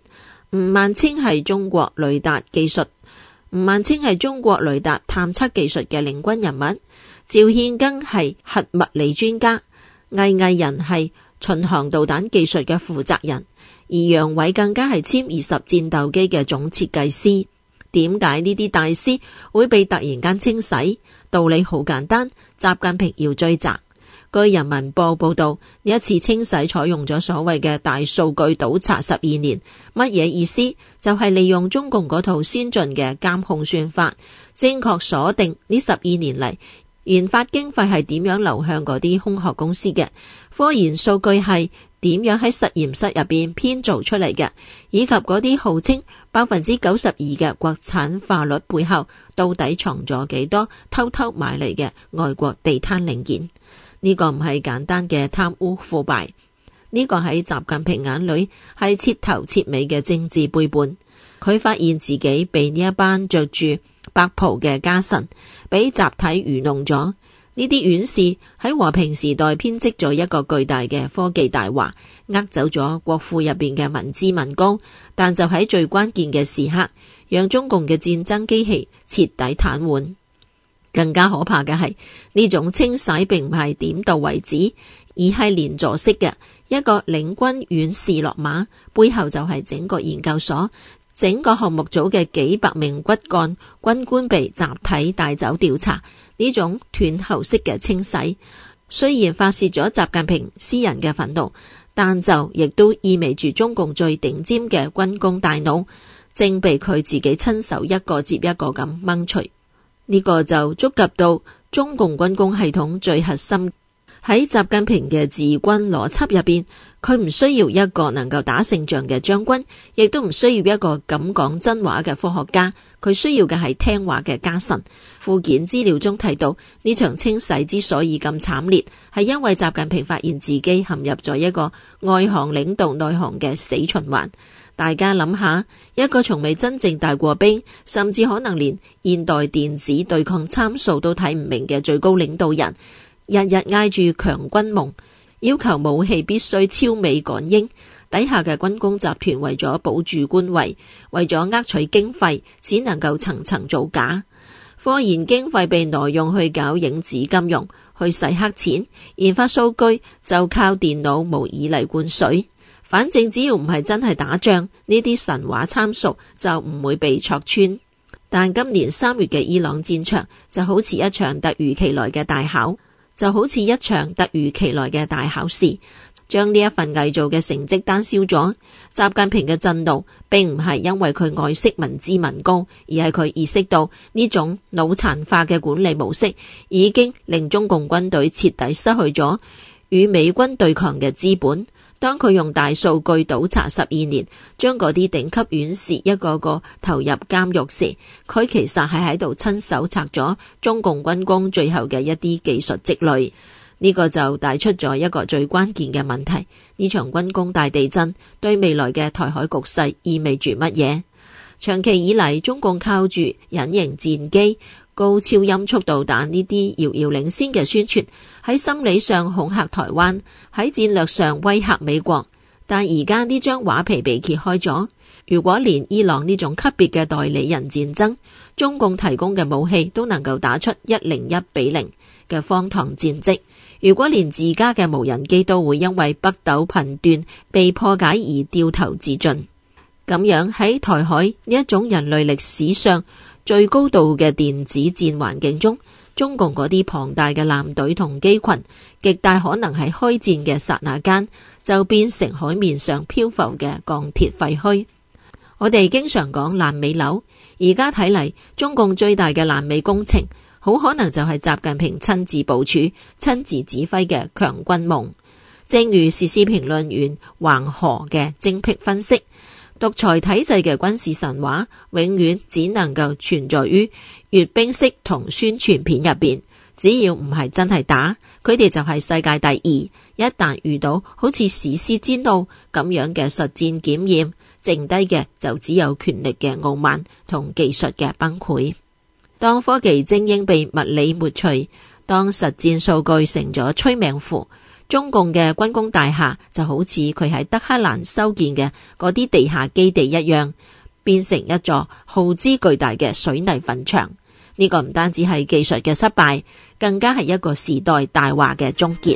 吳萬清係中國雷達技術，吳萬清係中國雷達探測技術嘅領軍人物。趙憲庚係核物理專家，魏毅人係巡航導彈技術嘅負責人，而楊偉更加係殲二十戰鬥機嘅總設計師。點解呢啲大師會被突然間清洗？道理好簡單，習近平要追責。據人民報報道，呢一次清洗採用咗所謂嘅大數據倒查十二年，乜嘢意思？就係利用中共嗰套先進嘅監控算法，正確鎖定呢十二年嚟研發經費係點樣流向嗰啲空殼公司嘅，科研數據係點樣喺實驗室入邊編造出嚟嘅，以及嗰啲號稱百分之九十二嘅國產化率背後到底藏咗幾多偷偷買嚟嘅外國地攤零件。呢個唔係簡單嘅貪污腐敗，呢個喺習近平眼裏係徹頭徹尾嘅政治背叛。佢發現自己被呢一班着住白袍嘅家臣俾集體愚弄咗。呢啲院士喺和平時代編織咗一個巨大嘅科技大話，呃走咗國庫入邊嘅民脂民膏，但就喺最關鍵嘅時刻，讓中共嘅戰爭機器徹底癱瘓。更加可怕嘅係呢種清洗並唔係點到為止，而係連坐式嘅。一個領軍院士落馬，背後就係整個研究所、整個項目組嘅幾百名骨幹軍官被集體帶走調查。呢種斷後式嘅清洗，雖然發洩咗習近平私人嘅憤怒，但就亦都意味住中共最頂尖嘅軍工大腦正被佢自己親手一個接一個咁掹除。呢個就觸及到中共軍工系統最核心。喺習近平嘅治軍邏輯入邊，佢唔需要一個能夠打勝仗嘅將軍，亦都唔需要一個敢講真話嘅科學家，佢需要嘅係聽話嘅家臣。附件資料中提到，呢場清洗之所以咁慘烈，係因為習近平發現自己陷入咗一個外行領導內行嘅死循環。大家諗下，一個從未真正帶過兵，甚至可能連現代電子對抗參數都睇唔明嘅最高領導人，日日嗌住強軍夢，要求武器必須超美趕英，底下嘅軍工集團為咗保住官位，為咗呃取經費，只能夠層層造假。科研經費被挪用去搞影子金融，去洗黑錢，研發數據就靠電腦模擬嚟灌水。反正只要唔係真係打仗，呢啲神話參數就唔會被戳穿。但今年三月嘅伊朗戰場就好似一場突如其來嘅大考，就好似一場突如其來嘅大考試，將呢一份偽造嘅成績單燒咗。習近平嘅震怒並唔係因為佢愛惜民脂民膏，而係佢意識到呢種腦殘化嘅管理模式已經令中共軍隊徹底失去咗與美軍對抗嘅資本。當佢用大數據倒查十二年，將嗰啲頂級院士一個個投入監獄時，佢其實係喺度親手拆咗中共軍工最後嘅一啲技術積累。呢個就帶出咗一個最關鍵嘅問題：呢場軍工大地震對未來嘅台海局勢意味住乜嘢？長期以嚟，中共靠住隱形戰機、高超音速導彈呢啲遙遙領先嘅宣傳，喺心理上恐嚇台灣，喺戰略上威嚇美國。但而家呢張畫皮被揭開咗，如果連伊朗呢種級別嘅代理人戰爭，中共提供嘅武器都能夠打出一零一比零嘅荒唐戰績，如果連自家嘅無人機都會因為北斗頻段被破解而掉頭自盡，咁樣喺台海呢一種人類歷史上最高度嘅電子戰環境中，中共嗰啲龐大嘅艦隊同機群，極大可能喺開戰嘅剎那間就變成海面上漂浮嘅鋼鐵廢墟。我哋經常講爛尾樓，而家睇嚟，中共最大嘅爛尾工程，好可能就係習近平親自部署、親自指揮嘅強軍夢。正如時事評論員橫河嘅精闢分析，獨裁體制嘅軍事神話永遠只能夠存在於閱兵式同宣傳片入邊，只要唔係真係打，佢哋就係世界第二。一旦遇到好似史詩之怒咁樣嘅實戰檢驗，剩低嘅就只有權力嘅傲慢同技術嘅崩潰。當科技精英被物理抹除，當實戰數據成咗催命符， 中共嘅軍工大廈就好似佢喺德黑蘭修建嘅嗰啲地下基地一樣，變成一座耗資巨大嘅水泥墳場。呢個唔單止係技術嘅失敗，更加係一個時代大話嘅終結。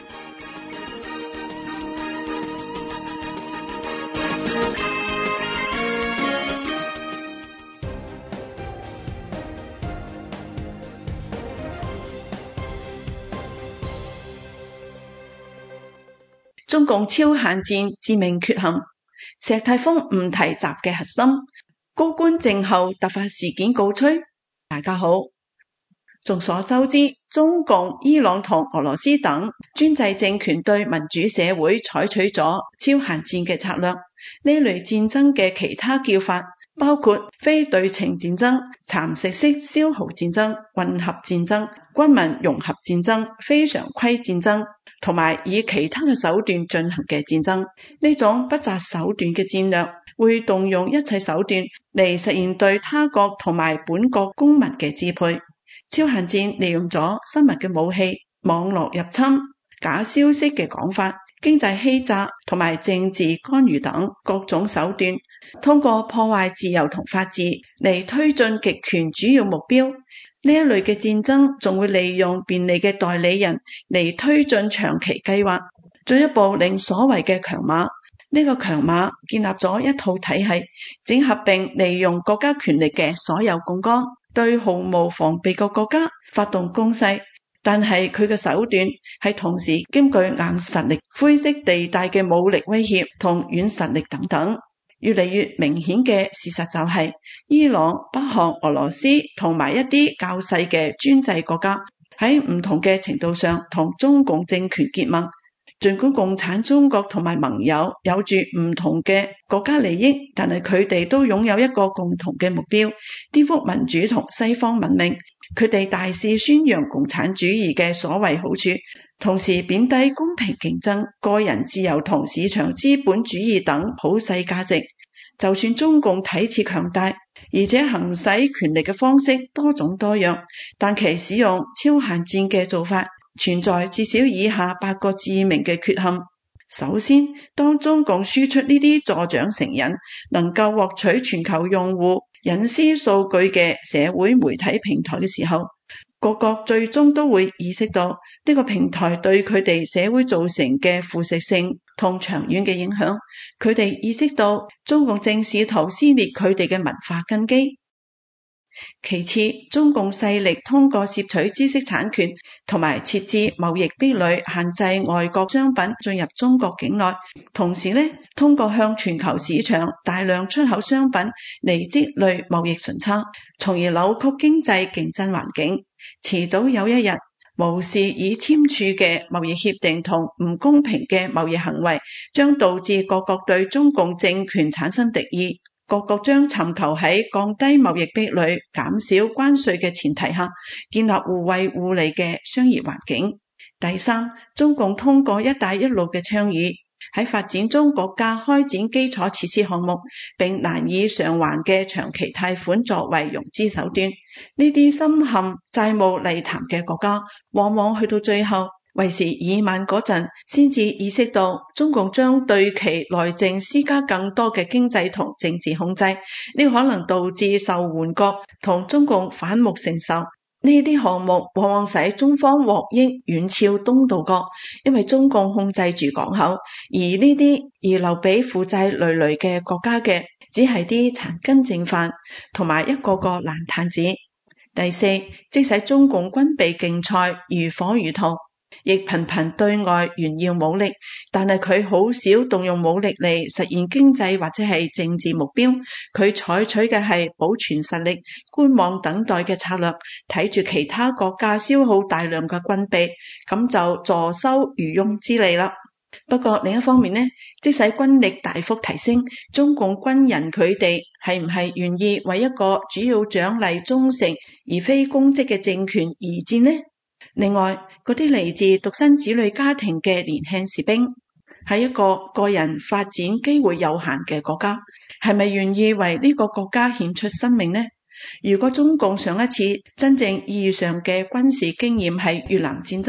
中共超限戰致命缺陷，石泰峰唔提及嘅核心，高官靜候突發事件告吹。大家好，眾所周知，中共、伊朗同俄羅斯等專制政權對民主社會採取咗超限戰嘅策略。呢類戰爭嘅其他叫法包括非對稱戰爭、蠶食式消耗戰爭、混合戰爭、軍民融合戰爭、非常規戰爭，同埋以其他嘅手段進行嘅戰爭。呢種不擇手段嘅戰略會動用一切手段嚟實現對他國同埋本國公民嘅支配。超限戰利用咗生物嘅武器、網絡入侵、假消息嘅講法、經濟欺詐同埋政治干預等各種手段，通過破壞自由同法治嚟推進極權主要目標。呢一類嘅戰爭仲會利用便利嘅代理人嚟推進長期計劃，進一步令所謂嘅強馬。呢個強馬建立咗一套體系，整合並利用國家權力嘅所有槓桿，對毫無防備嘅國家發動攻勢。但係佢嘅手段係同時兼具硬實力、灰色地帶嘅武力威脅同軟實力等等。越嚟越明顯嘅事實就係、是，伊朗、北韓、俄羅斯同埋一啲較細嘅專制國家喺唔同嘅程度上同中共政權結盟。儘管共產中國同埋盟友有住唔同嘅國家利益，但係佢哋都擁有一個共同嘅目標，顛覆民主同西方文明。佢哋大肆宣揚共產主義嘅所謂好處，同時貶低公平競爭、個人自由同市場資本主義等普世價值。就算中共體制強大，而且行使權力嘅方式多種多樣，但其使用超限戰嘅做法存在至少以下八個致命嘅缺陷。首先，當中共輸出呢啲助長成癮、能夠獲取全球用戶隱私數據嘅社會媒體平台嘅時候，各國最終都會意識到呢個平台對佢哋社會造成嘅腐蝕性同長遠嘅影響。佢哋意識到中共正試圖撕裂佢哋嘅文化根基。其次，中共勢力通過竊取知識產權同埋設置貿易壁壘，限制外國商品進入中國境內，同時呢，通過向全球市場大量出口商品嚟積累貿易順差，從而扭曲經濟競爭環境。遲早有一日，無視已簽署嘅貿易協定同唔公平嘅貿易行為，將導致各國對中共政權產生敵意。各國將尋求喺降低貿易壁壘、減少關稅嘅前提下，建立互惠互利嘅商業環境。第三，中共通過一帶一路嘅倡議，喺發展中國家開展基礎設施項目，並難以償還嘅長期貸款作為融資手段。呢啲深陷債務泥潭嘅國家，往往去到最後為時已晚嗰陣，先至意識到中共將對其內政施加更多嘅經濟同政治控制，呢可能導致受援國同中共反目成仇。呢啲項目往往使中方獲益遠超東道國，因為中共控制住港口，而呢啲而留俾負債累累嘅國家嘅，只係啲殘羹剩飯同埋一個個爛攤子。第四，即使中共軍備競賽如火如荼，亦頻頻對外炫耀武力，但係佢好少動用武力嚟實現經濟或者係政治目標。佢採取嘅係保存實力、觀望等待嘅策略，睇住其他國家消耗大量嘅軍備，咁就坐收漁翁之利啦。不過另一方面呢，即使軍力大幅提升，中共軍人佢哋係唔係願意為一個主要獎勵忠誠而非公職嘅政權而戰呢？另外，嗰啲嚟自獨生子女家庭嘅年輕士兵，喺一個個人發展機會有限嘅國家，係咪願意為呢個國家獻出生命呢？如果中共上一次真正意義上嘅軍事經驗係越南戰爭，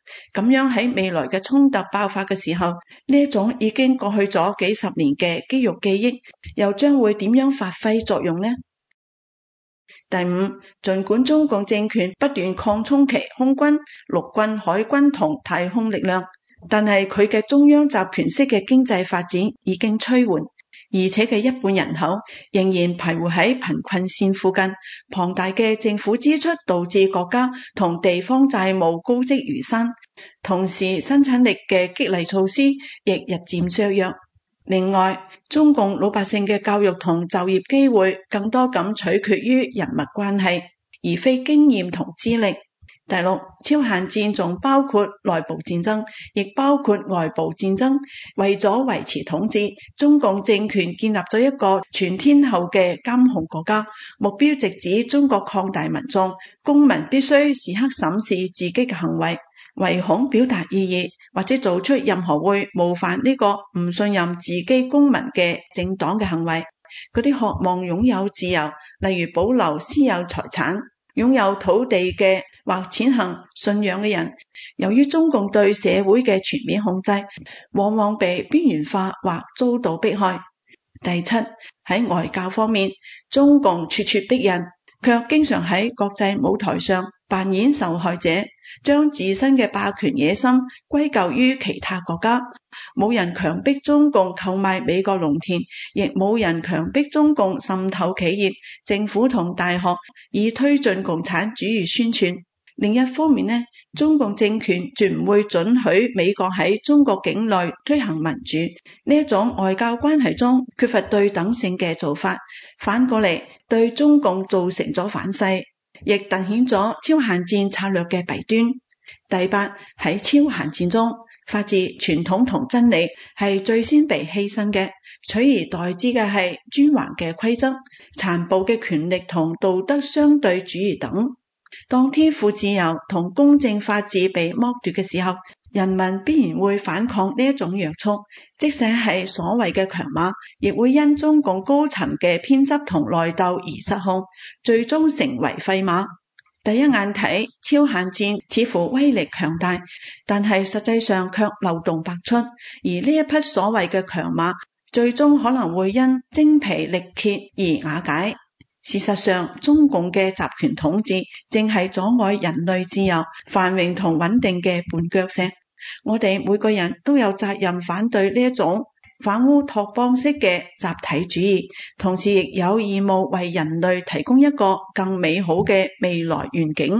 咁樣喺未來嘅衝突爆發嘅時候，呢一種已經過去咗幾十年嘅肌肉記憶，又將會點樣發揮作用呢？第五，儘管中共政權不斷擴充其空軍、陸軍、海軍同太空力量，但係佢嘅中央集權式嘅經濟發展已經趨緩，而且嘅一半人口仍然徘徊喺貧困線附近，龐大嘅政府支出導致國家同地方債務高積如山，同時生產力嘅激勵措施亦日漸削弱。另外，中共老百姓嘅教育同就業機會更多咁取決於人脈關係，而非經驗同資歷。第六，超限戰仲包括內部戰爭，亦包括外部戰爭。為咗維持統治，中共政權建立咗一個全天候嘅監控國家，目標直指中國擴大民眾，公民必須時刻審視自己嘅行為，唯恐表達異議或者做出任何會冒犯呢個唔信任自己公民嘅政黨嘅行為。嗰啲渴望擁有自由，例如保留私有財產、擁有土地嘅或踐行信仰嘅人，由於中共對社會嘅全面控制，往往被邊緣化或遭到迫害。第七，喺外交方面，中共咄咄逼人，卻經常喺國際舞台上扮演受害者，將自身嘅霸權野心歸咎於其他國家。冇人強迫中共購買美國農田，亦冇人強迫中共滲透企業、政府同大學，以推進共產主義宣傳。另一方面呢，中共政權絕唔會准許美國喺中國境內推行民主，呢一種外交關係中缺乏對等性嘅做法，反過嚟對中共造成咗反噬，亦凸顯咗超限戰策略嘅弊端。第八，喺超限戰中，法治、傳統同真理係最先被犧牲嘅，取而代之嘅係專橫嘅規則、殘暴嘅權力同道德相對主義等。當天賦自由同公正法治被剝奪嘅時候，人民必然會反抗呢一種約束，即使係所謂嘅強馬，亦會因中共高層嘅偏執同內鬥而失控，最終成為廢馬。第一眼睇，超限戰似乎威力強大，但係實際上卻漏洞百出，而呢一匹所謂嘅強馬，最終可能會因精疲力竭而瓦解。事實上，中共嘅集權統治正係阻礙人類自由、繁榮同穩定嘅絆腳石。我哋每個人都有責任反對呢一種反烏托邦式嘅集體主義，同時亦有義務為人類提供一個更美好嘅未來願景。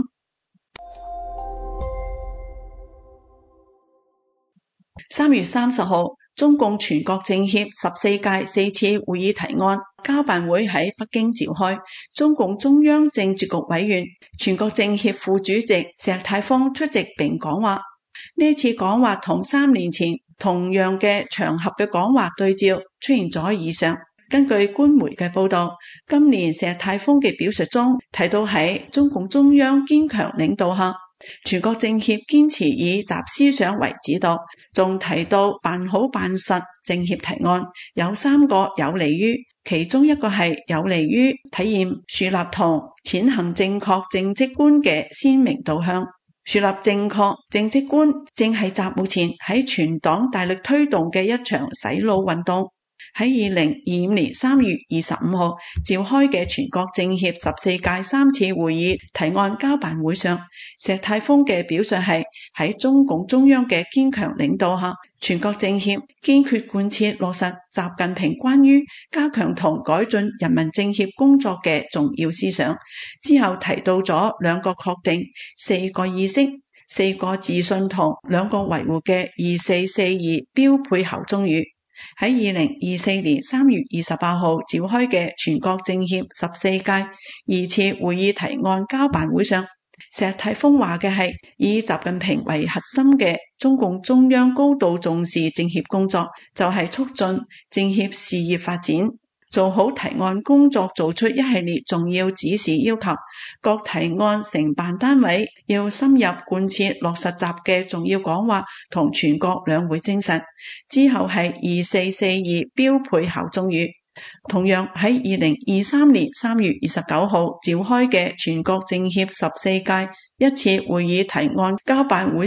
三月三十號，中共全國政協十四屆四次會議提案交辦會喺北京召開，中共中央政治局委員、全國政協副主席石泰峰出席並講話。呢次講話同三年前同樣嘅場合嘅講話對照，出現咗異常。根據官媒嘅報道，今年石泰峰嘅表述中提到喺中共中央堅強領導下，全國政協堅持以習思想為指導，仲提到辦好辦實政協提案有三個有利於，其中一個係有利於體現樹立同踐行正確政績觀嘅鮮明導向。樹立正確政績觀正係習目前喺全黨大力推動嘅一場洗腦運動。喺二零二五年三月二十五號召開嘅全國政協十四屆三次會議提案交辦會上，石泰峰嘅表述係喺中共中央嘅堅強領導下，全國政協堅決貫徹落實習近平關於加強同改進人民政協工作嘅重要思想。之後提到咗兩個確定、四個意識、四個自信同兩個維護嘅二四四二標配效忠語。喺二零二四年三月二十八號召開嘅全國政協十四屆二次會議提案交辦會上，石泰峰話嘅係以習近平為核心嘅中共中央高度重視政協工作，就係促進政協事業發展，做好提案工作，做出一系列重要指示要求。各提案承辦單位要深入貫徹落實習嘅重要講話同全國兩會精神。之後係二四四二標配效忠語。同樣喺二零二三年三月二十九號召開嘅全國政協十四屆一次會議提案交辦會上，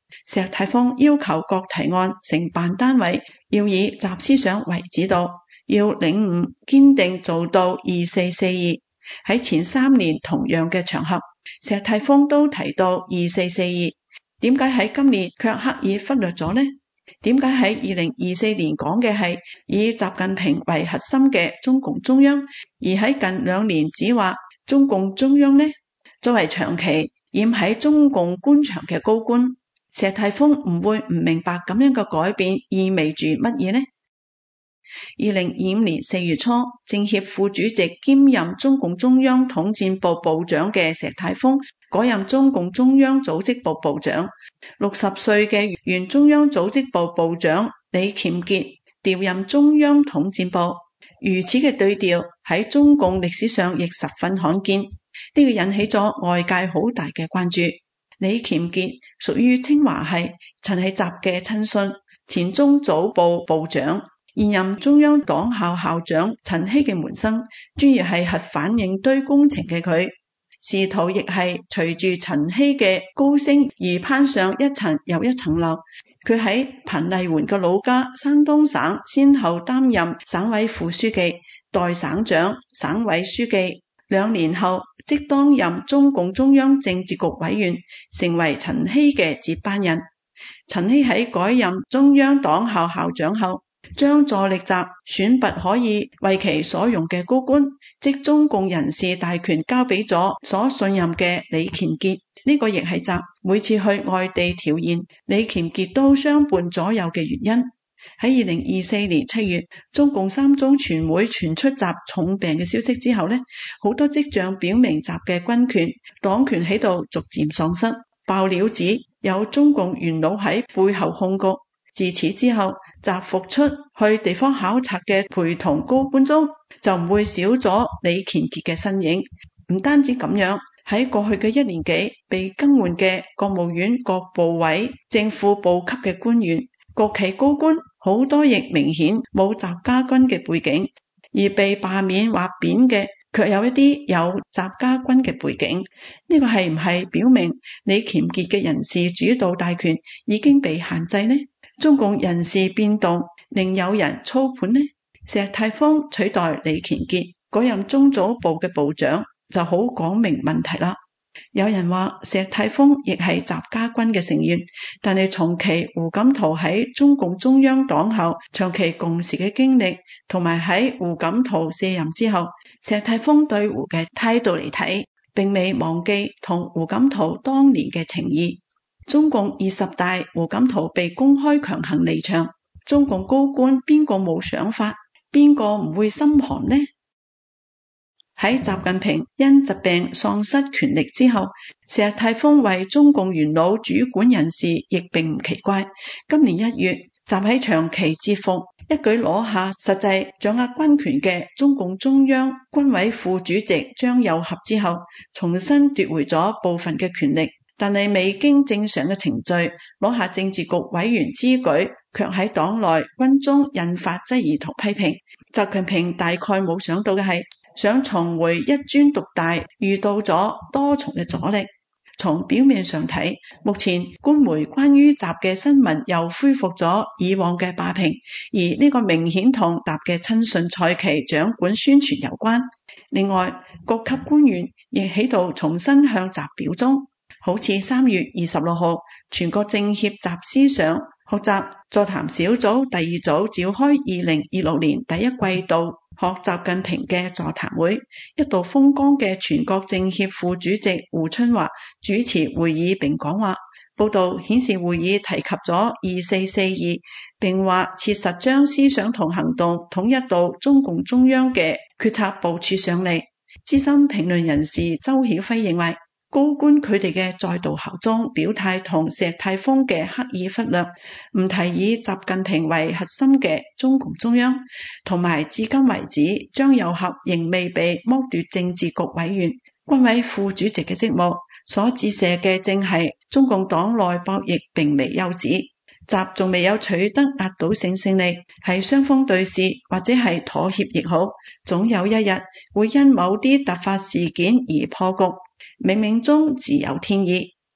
石泰峰要求各提案承辦單位要以習思想為指導，要領悟堅定做到二四四二。喺前三年同樣嘅場合，石泰峰都提到二四四二，點解喺今年卻刻意忽略咗呢？點解喺二零二四年講嘅係以習近平為核心嘅中共中央，而喺近兩年只話中共中央呢？作為長期染喺中共官場嘅高官，石泰峰唔會唔明白咁樣嘅改變意味住乜嘢呢？二零二五年四月初，政協副主席兼任中共中央統戰部部長嘅石泰峰改任中共中央組織部部長，六十歲嘅原中央組織部部長李乾傑調任中央統戰部。如此嘅對調喺中共歷史上亦十分罕見，呢、這個引起咗外界好大嘅關注。李乾傑屬於清華系陳希習嘅親信，前中組部部長，現任中央黨校校長陳希嘅門生，專業係核反應堆工程嘅佢，仕途亦係隨住陳希嘅高升而攀上一層又一層樓。佢喺彭麗媛嘅老家山東省先後擔任省委副書記、代省長、省委書記，兩年後即當任中共中央政治局委員，成為陳希嘅接班人。陳希喺改任中央黨校校長後，將助力習選拔可以為其所用嘅高官，即中共人事大權交俾咗所信任嘅李乾傑。呢、這個亦係習每次去外地調研，李乾傑都相伴左右嘅原因。喺二零二四年七月，中共三中全會傳出習重病嘅消息之後呢，好多跡象表明習嘅軍權、黨權喺度逐漸喪失。爆料指有中共元老喺背後控局。自此之後，習復出去地方考察嘅陪同高官中，就唔會少咗李乾傑嘅身影。唔單止咁樣，喺過去嘅一年幾，被更換嘅國務院各部委、政府部級嘅官員、國企高官，好多亦明顯冇習家軍嘅背景，而被罷免或貶嘅，卻有一啲有習家軍嘅背景。呢個係唔係表明李乾傑嘅人事主導大權已經被限制呢？中共人事變動另有人操盤呢？石泰峰取代李乾傑改任中組部嘅部長，就好講明問題啦。有人話石泰峰亦係習家軍嘅成員，但係從其胡錦濤喺中共中央黨校長期共事嘅經歷，同埋喺胡錦濤卸任之後，石泰峰對胡嘅態度嚟睇，並未忘記同胡錦濤當年嘅情誼。中共二十大，胡錦濤被公開強行離場，中共高官邊個冇想法，邊個唔會心寒呢？喺習近平因疾病喪失權力之後，石泰峰為中共元老主管人事亦並唔奇怪。今年一月，習喺長期蟄伏，一舉攞下實際掌握軍權嘅中共中央軍委副主席張又俠之後，重新奪回咗部分嘅權力。但係未經正常嘅程序攞下政治局委員之舉，卻喺黨內軍中引發質疑同批評。習近平大概冇想到嘅係，想重回一尊獨大，遇到咗多重嘅阻力。從表面上睇，目前官媒關於習嘅新聞又恢復咗以往嘅霸屏，而呢個明顯同習嘅親信蔡奇掌管宣傳有關。另外，各級官員亦喺度重新向習表忠。好似三月二十六號，全國政協習思想學習座談小組第二組召開二零二六年第一季度學習近平嘅座談會，一度風光嘅全國政協副主席胡春華主持會議並講話。報道顯示會議提及咗二四四二，並話切實將思想同行動統一到中共中央嘅決策部署上嚟。資深評論人士周曉輝認為，高官佢哋嘅再度效忠表態同石泰峰嘅刻意忽略，唔提以習近平為核心嘅中共中央，同埋至今為止張又俠仍未被剝奪政治局委員、軍委副主席嘅職務，所指射嘅正係中共黨內博弈並未休止，習仲未有取得壓倒性勝利，係雙方對峙或者係妥協亦好，總有一日會因某啲突發事件而破局。冥冥中自有天意。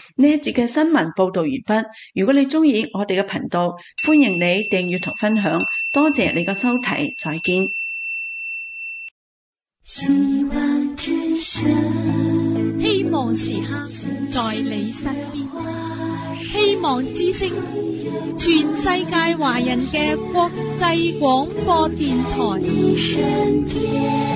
呢一節嘅新聞報道完畢。如果你鍾意我哋嘅頻道，歡迎你訂閱同分享。多謝你嘅收睇，再見。 希望之聲，希望時刻在你身邊。希望之聲，全世界華人嘅國際廣播電台。